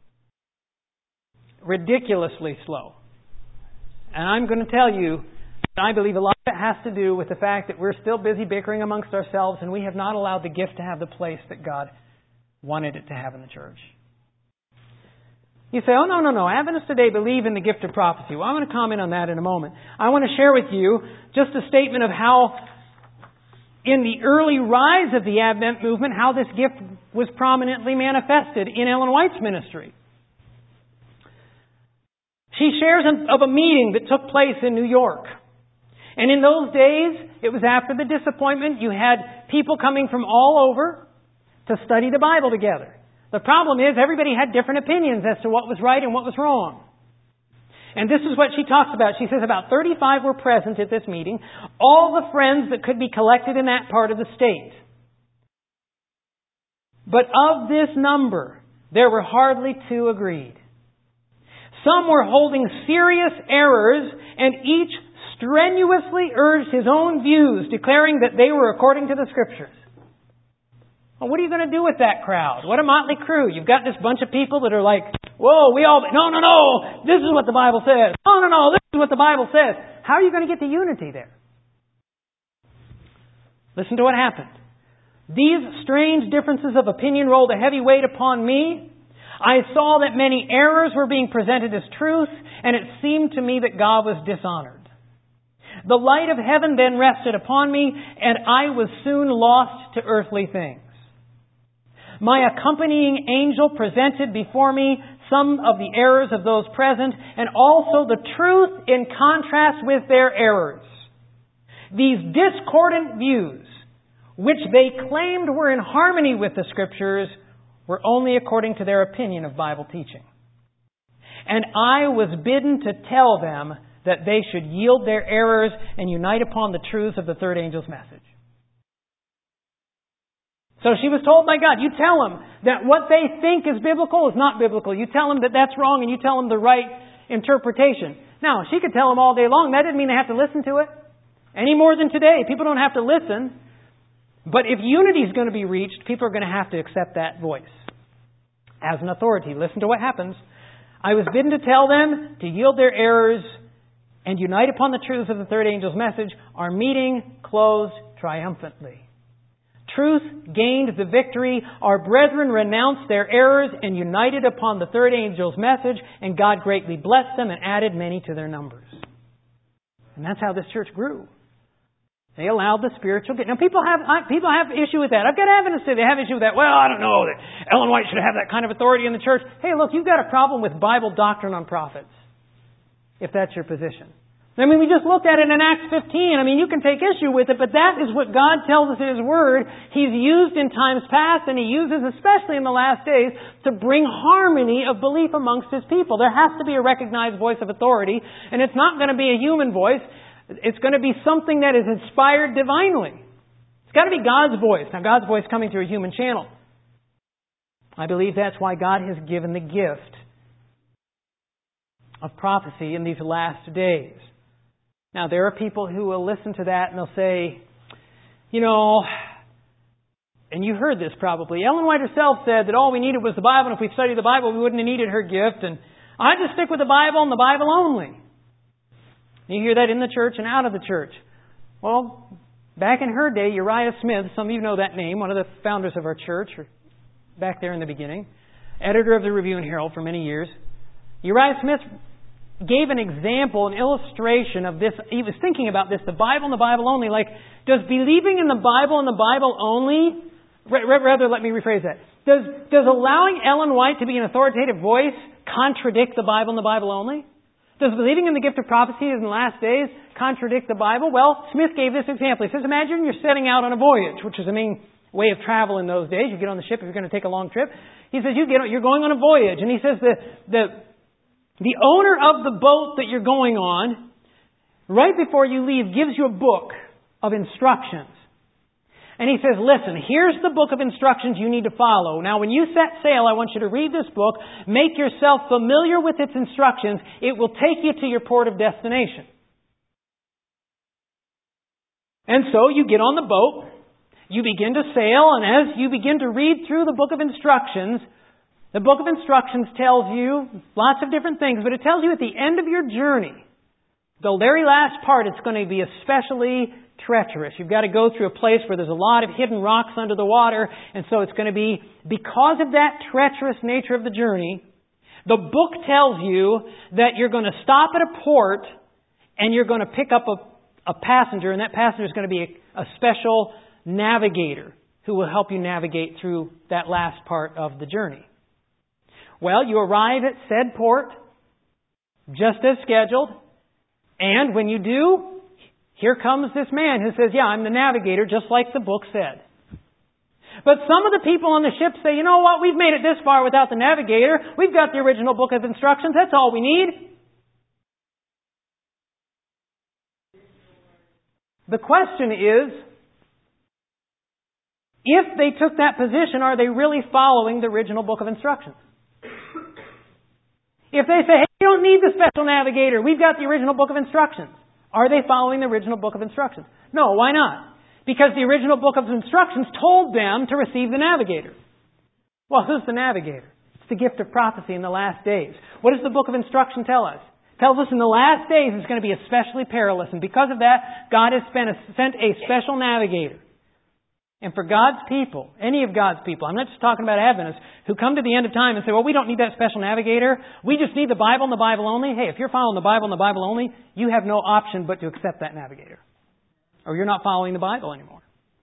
Ridiculously slow. And I'm going to tell you, I believe a lot of it has to do with the fact that we're still busy bickering amongst ourselves and we have not allowed the gift to have the place that God wanted it to have in the church. You say, oh, no. Adventists today believe in the gift of prophecy. Well, I'm going to comment on that in a moment. I want to share with you just a statement of how, in the early rise of the Advent movement, how this gift was prominently manifested in Ellen White's ministry. She shares of a meeting that took place in New York. And in those days, it was after the disappointment. You had people coming from all over to study the Bible together. The problem is everybody had different opinions as to what was right and what was wrong. And this is what she talks about. She says about 35 were present at this meeting, all the friends that could be collected in that part of the state. But of this number, there were hardly 2 agreed. Some were holding serious errors, and each strenuously urged his own views, declaring that they were according to the Scriptures. Well, what are you going to do with that crowd? What a motley crew. You've got this bunch of people that are like, whoa, no, this is what the Bible says. No, this is what the Bible says. How are you going to get the unity there? Listen to what happened. These strange differences of opinion rolled a heavy weight upon me. I saw that many errors were being presented as truth, and it seemed to me that God was dishonored. The light of heaven then rested upon me, and I was soon lost to earthly things. My accompanying angel presented before me some of the errors of those present, and also the truth in contrast with their errors. These discordant views, which they claimed were in harmony with the Scriptures, were only according to their opinion of Bible teaching. And I was bidden to tell them that they should yield their errors and unite upon the truths of the third angel's message. So she was told by God, you tell them that what they think is biblical is not biblical. You tell them that that's wrong and you tell them the right interpretation. Now, she could tell them all day long. That didn't mean they have to listen to it. Any more than today. People don't have to listen. But if unity is going to be reached, people are going to have to accept that voice as an authority. Listen to what happens. I was bidden to tell them to yield their errors and unite upon the truths of the third angel's message. Our meeting closed triumphantly. Truth gained the victory. Our brethren renounced their errors and united upon the third angel's message, and God greatly blessed them and added many to their numbers. And that's how this church grew. They allowed the spiritual gift. Now, people have issue with that. I've got evidence that they have issue with that. Well, I don't know that Ellen White should have that kind of authority in the church. Hey, look, you've got a problem with Bible doctrine on prophets, if that's your position. I mean, we just looked at it in Acts 15. I mean, you can take issue with it, but that is what God tells us in His Word. He's used in times past, and He uses especially in the last days to bring harmony of belief amongst His people. There has to be a recognized voice of authority, and it's not going to be a human voice. It's going to be something that is inspired divinely. It's got to be God's voice. Now, God's voice coming through a human channel. I believe that's why God has given the gift of prophecy in these last days. Now, there are people who will listen to that and they'll say, you know, and you heard this probably, Ellen White herself said that all we needed was the Bible, and if we studied the Bible, we wouldn't have needed her gift, and I just stick with the Bible and the Bible only. You hear that in the church and out of the church. Well, back in her day, Uriah Smith, some of you know that name, one of the founders of our church, or back there in the beginning, editor of the Review and Herald for many years, Uriah Smith gave an example, an illustration of this. He was thinking about this, the Bible and the Bible only. Like, does believing in the Bible and the Bible only, rather, let me rephrase that. Does allowing Ellen White to be an authoritative voice contradict the Bible and the Bible only? Does believing in the gift of prophecy in the last days contradict the Bible? Well, Smith gave this example. He says, imagine you're setting out on a voyage, which is the main way of travel in those days. You get on the ship if you're going to take a long trip. He says, you're going on a voyage. And he says the owner of the boat that you're going on, right before you leave, gives you a book of instructions. And he says, listen, here's the book of instructions you need to follow. Now, when you set sail, I want you to read this book. Make yourself familiar with its instructions. It will take you to your port of destination. And so you get on the boat. You begin to sail. And as you begin to read through the book of instructions, the book of instructions tells you lots of different things, but it tells you at the end of your journey, the very last part, it's going to be especially treacherous. You've got to go through a place where there's a lot of hidden rocks under the water, and so it's going to be, because of that treacherous nature of the journey, the book tells you that you're going to stop at a port and you're going to pick up a passenger, and that passenger is going to be a special navigator who will help you navigate through that last part of the journey. Well, you arrive at said port, just as scheduled, and when you do, here comes this man who says, yeah, I'm the navigator, just like the book said. But some of the people on the ship say, you know what, we've made it this far without the navigator. We've got the original book of instructions, that's all we need. The question is, if they took that position, are they really following the original book of instructions? If they say, hey, you don't need the special navigator, we've got the original book of instructions, are they following the original book of instructions? No, why not? Because the original book of instructions told them to receive the navigator. Well, who's the navigator? It's the gift of prophecy in the last days. What does the book of instruction tell us? It tells us in the last days it's going to be especially perilous, and because of that, God has sent a special navigator. And for God's people, any of God's people, I'm not just talking about Adventists, who come to the end of time and say, well, we don't need that special navigator. We just need the Bible and the Bible only. Hey, if you're following the Bible and the Bible only, you have no option but to accept that navigator. Or you're not following the Bible anymore.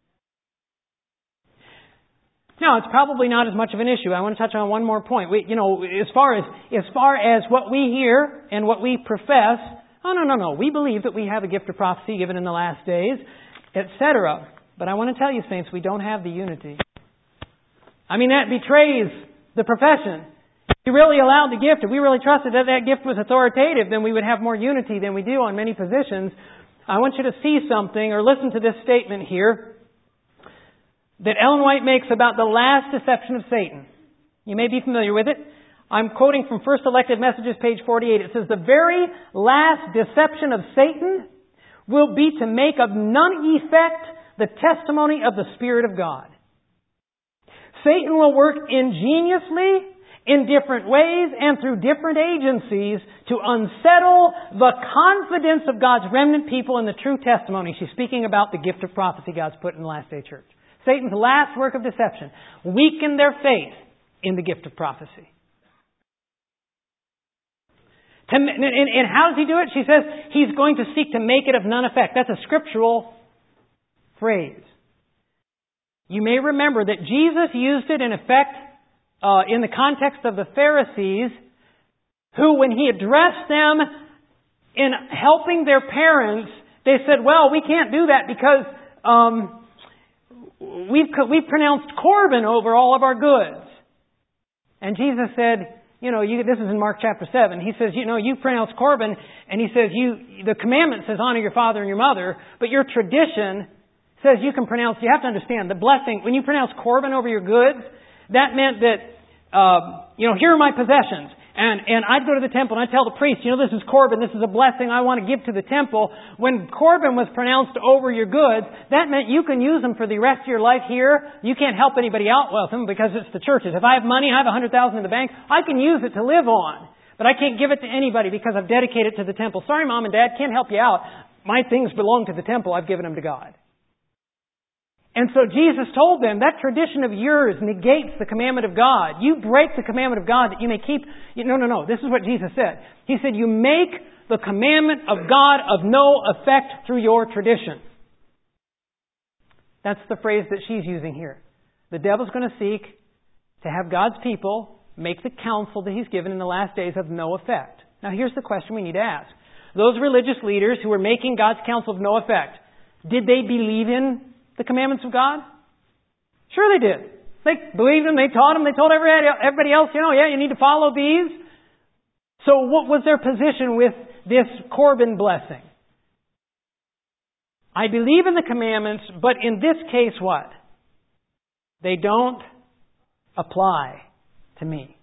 Now, it's probably not as much of an issue. I want to touch on one more point. As far as what we hear and what we profess, no. We believe that we have a gift of prophecy given in the last days, etc. But I want to tell you, saints, we don't have the unity. I mean, that betrays the profession. If we really allowed the gift, if we really trusted that that gift was authoritative, then we would have more unity than we do on many positions. I want you to see something, or listen to this statement here, that Ellen White makes about the last deception of Satan. You may be familiar with it. I'm quoting from First Elected Messages, page 48. It says, "The very last deception of Satan will be to make of none effect the testimony of the Spirit of God." Satan will work ingeniously, in different ways, and through different agencies to unsettle the confidence of God's remnant people in the true testimony. She's speaking about the gift of prophecy God's put in the last day church. Satan's last work of deception: weaken their faith in the gift of prophecy. And how does he do it? She says he's going to seek to make it of none effect. That's a scriptural phrase. You may remember that Jesus used it in effect in the context of the Pharisees, who, when He addressed them in helping their parents, they said, "Well, we can't do that because we've pronounced Corban over all of our goods." And Jesus said, this is in Mark chapter 7. He says, you pronounce Corban, and He says, the commandment says honor your father and your mother, but your tradition says you can pronounce, you have to understand, the blessing, when you pronounce Corban over your goods, that meant that, here are my possessions. And I'd go to the temple and I'd tell the priest, this is Corban, this is a blessing I want to give to the temple. When Corban was pronounced over your goods, that meant you can use them for the rest of your life here. You can't help anybody out with them because it's the churches. If I have money, I have $100,000 in the bank, I can use it to live on. But I can't give it to anybody because I've dedicated it to the temple. Sorry, Mom and Dad, can't help you out. My things belong to the temple. I've given them to God. And so Jesus told them, that tradition of yours negates the commandment of God. You break the commandment of God that you may keep... No. This is what Jesus said. He said, you make the commandment of God of no effect through your tradition. That's the phrase that she's using here. The devil's going to seek to have God's people make the counsel that He's given in the last days of no effect. Now here's the question we need to ask. Those religious leaders who were making God's counsel of no effect, did they believe in the commandments of God? Sure they did. They believed them, they taught them, they told everybody else, you need to follow these. So what was their position with this Corban blessing? I believe in the commandments, but in this case what? They don't apply to me.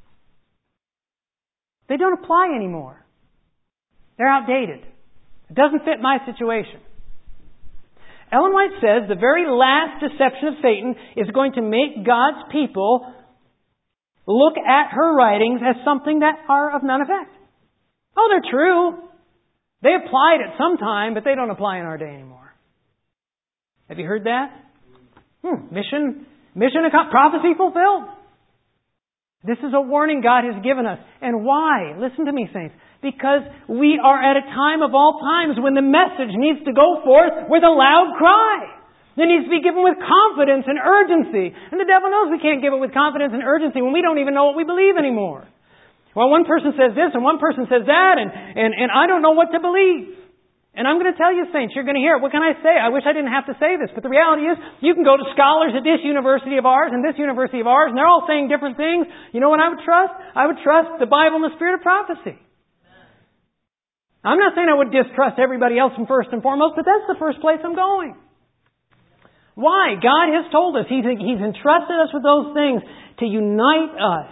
They don't apply anymore. They're outdated. It doesn't fit my situation. Ellen White says the very last deception of Satan is going to make God's people look at her writings as something that are of none effect. Oh, they're true. They applied at some time, but they don't apply in our day anymore. Have you heard that? Mission prophecy fulfilled. This is a warning God has given us. And why? Listen to me, saints. Because we are at a time of all times when the message needs to go forth with a loud cry. It needs to be given with confidence and urgency. And the devil knows we can't give it with confidence and urgency when we don't even know what we believe anymore. Well, one person says this and one person says that, and I don't know what to believe. And I'm going to tell you, saints, you're going to hear it. What can I say? I wish I didn't have to say this. But the reality is, you can go to scholars at this university of ours and this university of ours, and they're all saying different things. You know what I would trust? I would trust the Bible and the Spirit of prophecy. I'm not saying I would distrust everybody else first and foremost, but that's the first place I'm going. Why? God has told us. He's entrusted us with those things to unite us.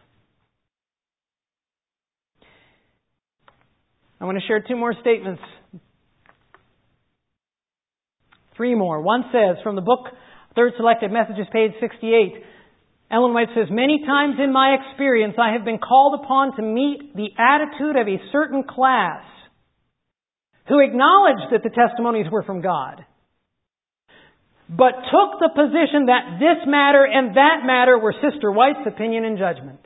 I want to share 2 more statements. 3 more. One says, from the book, Third Selected Messages, page 68, Ellen White says, many times in my experience I have been called upon to meet the attitude of a certain class who acknowledged that the testimonies were from God, but took the position that this matter and that matter were Sister White's opinion and judgment.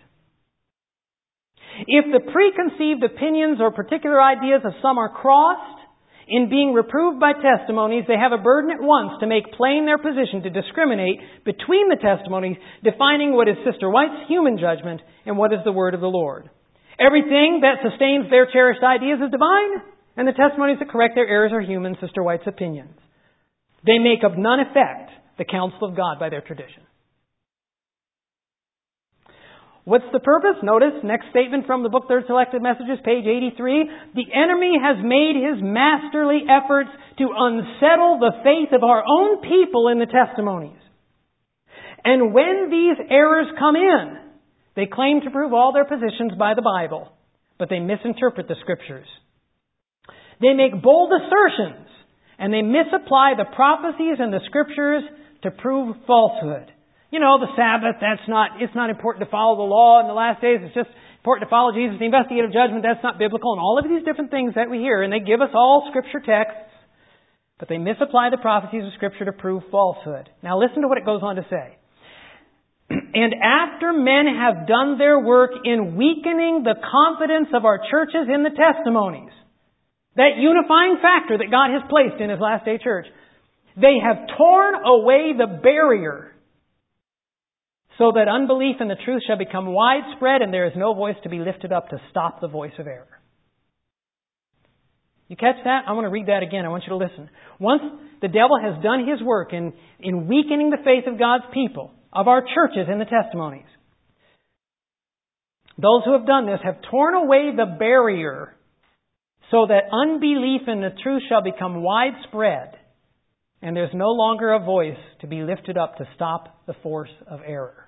If the preconceived opinions or particular ideas of some are crossed in being reproved by testimonies, they have a burden at once to make plain their position, to discriminate between the testimonies, defining what is Sister White's human judgment and what is the word of the Lord. Everything that sustains their cherished ideas is divine, and the testimonies that correct their errors are human, Sister White's opinions. They make of none effect the counsel of God by their tradition. What's the purpose? Notice, next statement from the book Third Selected Messages, page 83. The enemy has made his masterly efforts to unsettle the faith of our own people in the testimonies. And when these errors come in, they claim to prove all their positions by the Bible, but they misinterpret the Scriptures. They make bold assertions, and they misapply the prophecies and the Scriptures to prove falsehood. You know, the Sabbath, it's not important to follow the law in the last days. It's just important to follow Jesus. The investigative judgment, that's not biblical. And all of these different things that we hear. And they give us all Scripture texts. But they misapply the prophecies of Scripture to prove falsehood. Now listen to what it goes on to say. And after men have done their work in weakening the confidence of our churches in the testimonies, that unifying factor that God has placed in His last day church, they have torn away the barrier so that unbelief in the truth shall become widespread and there is no voice to be lifted up to stop the voice of error. You catch that? I want to read that again. I want you to listen. Once the devil has done his work in weakening the faith of God's people, of our churches in the testimonies, those who have done this have torn away the barrier so that unbelief in the truth shall become widespread and there's no longer a voice to be lifted up to stop the force of error.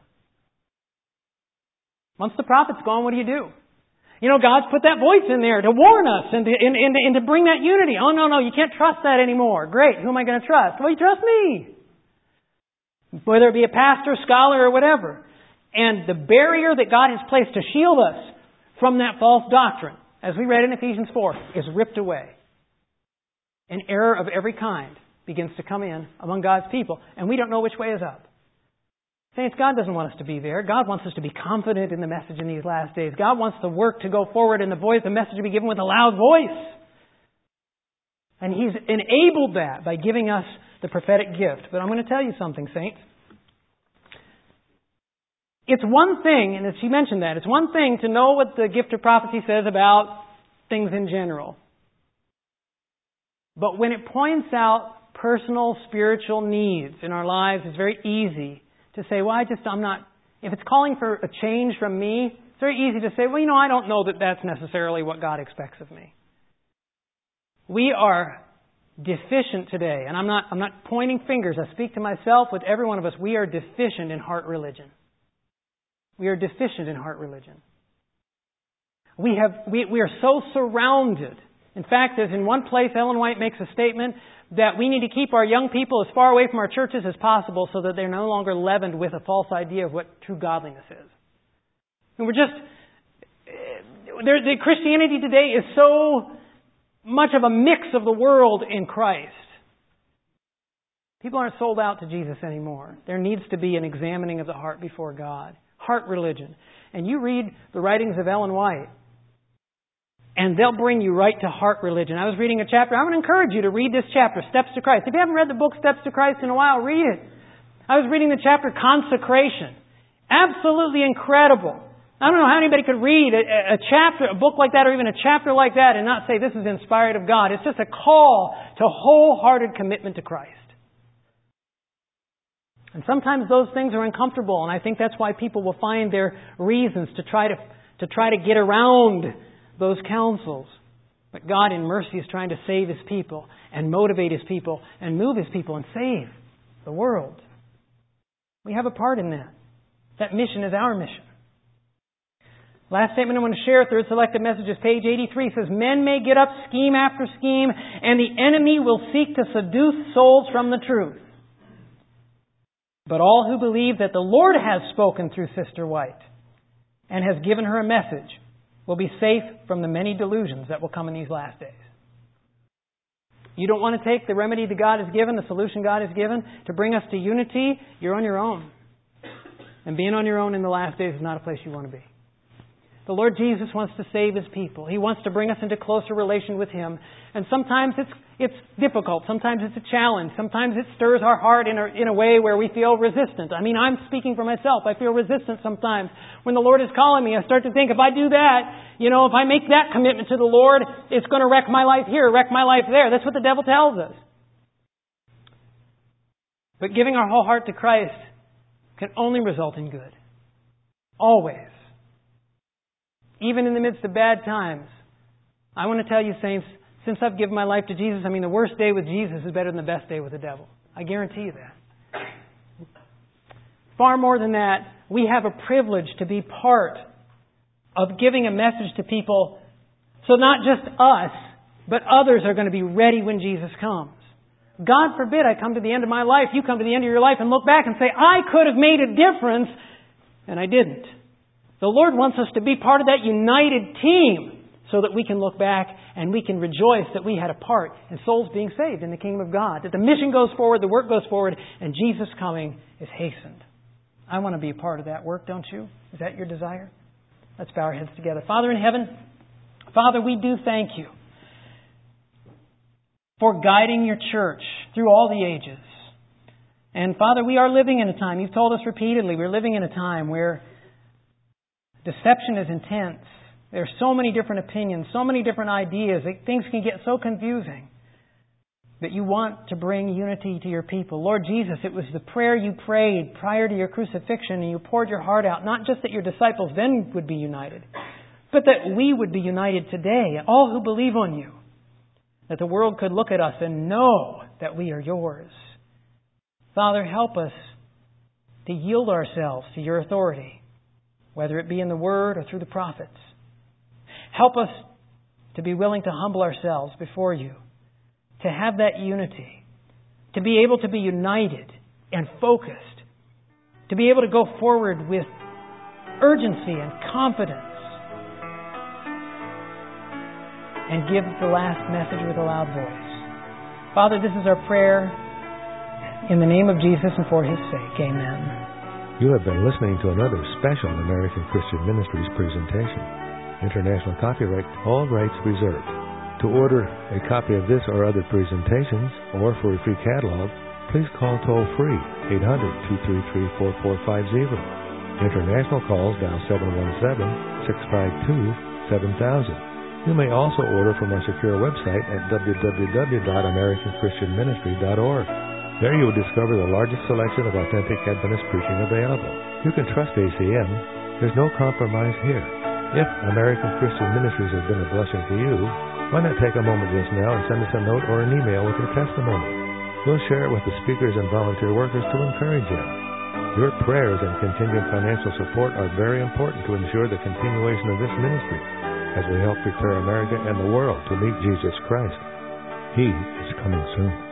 Once the prophet's gone, what do? You know, God's put that voice in there to warn us and to bring that unity. Oh, no, you can't trust that anymore. Great, who am I going to trust? Well, you trust me. Whether it be a pastor, scholar, or whatever. And the barrier that God has placed to shield us from that false doctrine, as we read in Ephesians 4, is ripped away. An error of every kind begins to come in among God's people, and we don't know which way is up. Saints, God doesn't want us to be there. God wants us to be confident in the message in these last days. God wants the work to go forward and the message to be given with a loud voice. And He's enabled that by giving us the prophetic gift. But I'm going to tell you something, saints. It's one thing, and as she mentioned that, it's one thing to know what the gift of prophecy says about things in general. But when it points out personal spiritual needs in our lives, it's very easy to say, well, I'm not, if it's calling for a change from me, it's very easy to say, well, I don't know that that's necessarily what God expects of me. We are deficient today, and I'm not pointing fingers. I speak to myself, with every one of us. We are deficient in heart religion. We are deficient in heart religion. We are so surrounded. In fact, as in one place, Ellen White makes a statement that we need to keep our young people as far away from our churches as possible so that they're no longer leavened with a false idea of what true godliness is. And the Christianity today is so much of a mix of the world in Christ. People aren't sold out to Jesus anymore. There needs to be an examining of the heart before God. Heart religion. And you read the writings of Ellen White, and they'll bring you right to heart religion. I was reading a chapter. I'm going to encourage you to read this chapter, Steps to Christ. If you haven't read the book Steps to Christ in a while, read it. I was reading the chapter Consecration. Absolutely incredible. I don't know how anybody could read a book like that, or even a chapter like that, and not say this is inspired of God. It's just a call to wholehearted commitment to Christ. And sometimes those things are uncomfortable, and I think that's why people will find their reasons to try to get around those counsels. But God in mercy is trying to save His people and motivate His people and move His people and save the world. We have a part in that. That mission is our mission. Last statement I want to share, Third Selected Messages, page 83, says, men may get up scheme after scheme, and the enemy will seek to seduce souls from the truth. But all who believe that the Lord has spoken through Sister White and has given her a message will be safe from the many delusions that will come in these last days. You don't want to take the remedy that God has given, the solution God has given to bring us to unity, you're on your own. And being on your own in the last days is not a place you want to be. The Lord Jesus wants to save His people. He wants to bring us into closer relation with Him. And sometimes it's difficult. Sometimes it's a challenge. Sometimes it stirs our heart in a way where we feel resistant. I mean, I'm speaking for myself. I feel resistant sometimes. When the Lord is calling me, I start to think, if I do that, if I make that commitment to the Lord, it's going to wreck my life here, wreck my life there. That's what the devil tells us. But giving our whole heart to Christ can only result in good. Always. even in the midst of bad times. I want to tell you, saints, since I've given my life to Jesus, the worst day with Jesus is better than the best day with the devil. I guarantee you that. Far more than that, we have a privilege to be part of giving a message to people so not just us, but others are going to be ready when Jesus comes. God forbid I come to the end of my life, you come to the end of your life and look back and say, I could have made a difference, and I didn't. The Lord wants us to be part of that united team so that we can look back and we can rejoice that we had a part in souls being saved in the kingdom of God. That the mission goes forward, the work goes forward, and Jesus' coming is hastened. I want to be a part of that work, don't you? Is that your desire? Let's bow our heads together. Father in heaven, Father, we do thank you for guiding your church through all the ages. And Father, we are living in a time, you've told us repeatedly, we're living in a time where deception is intense. There are so many different opinions, so many different ideas, that things can get so confusing. But you want to bring unity to your people. Lord Jesus, it was the prayer you prayed prior to your crucifixion, and you poured your heart out, not just that your disciples then would be united, but that we would be united today, all who believe on you. That the world could look at us and know that we are yours. Father, help us to yield ourselves to your authority, whether it be in the Word or through the prophets. Help us to be willing to humble ourselves before you, to have that unity, to be able to be united and focused, to be able to go forward with urgency and confidence, and give the last message with a loud voice. Father, this is our prayer in the name of Jesus and for His sake. Amen. You have been listening to another special American Christian Ministries presentation. International copyright, all rights reserved. To order a copy of this or other presentations, or for a free catalog, please call toll-free 800-233-4450. International calls dial 717-652-7000. You may also order from our secure website at www.americanchristianministry.org. There you will discover the largest selection of authentic Adventist preaching available. You can trust ACM. There's no compromise here. If American Christian Ministries has been a blessing to you, why not take a moment just now and send us a note or an email with your testimony? We'll share it with the speakers and volunteer workers to encourage you. Your prayers and contingent financial support are very important to ensure the continuation of this ministry as we help prepare America and the world to meet Jesus Christ. He is coming soon.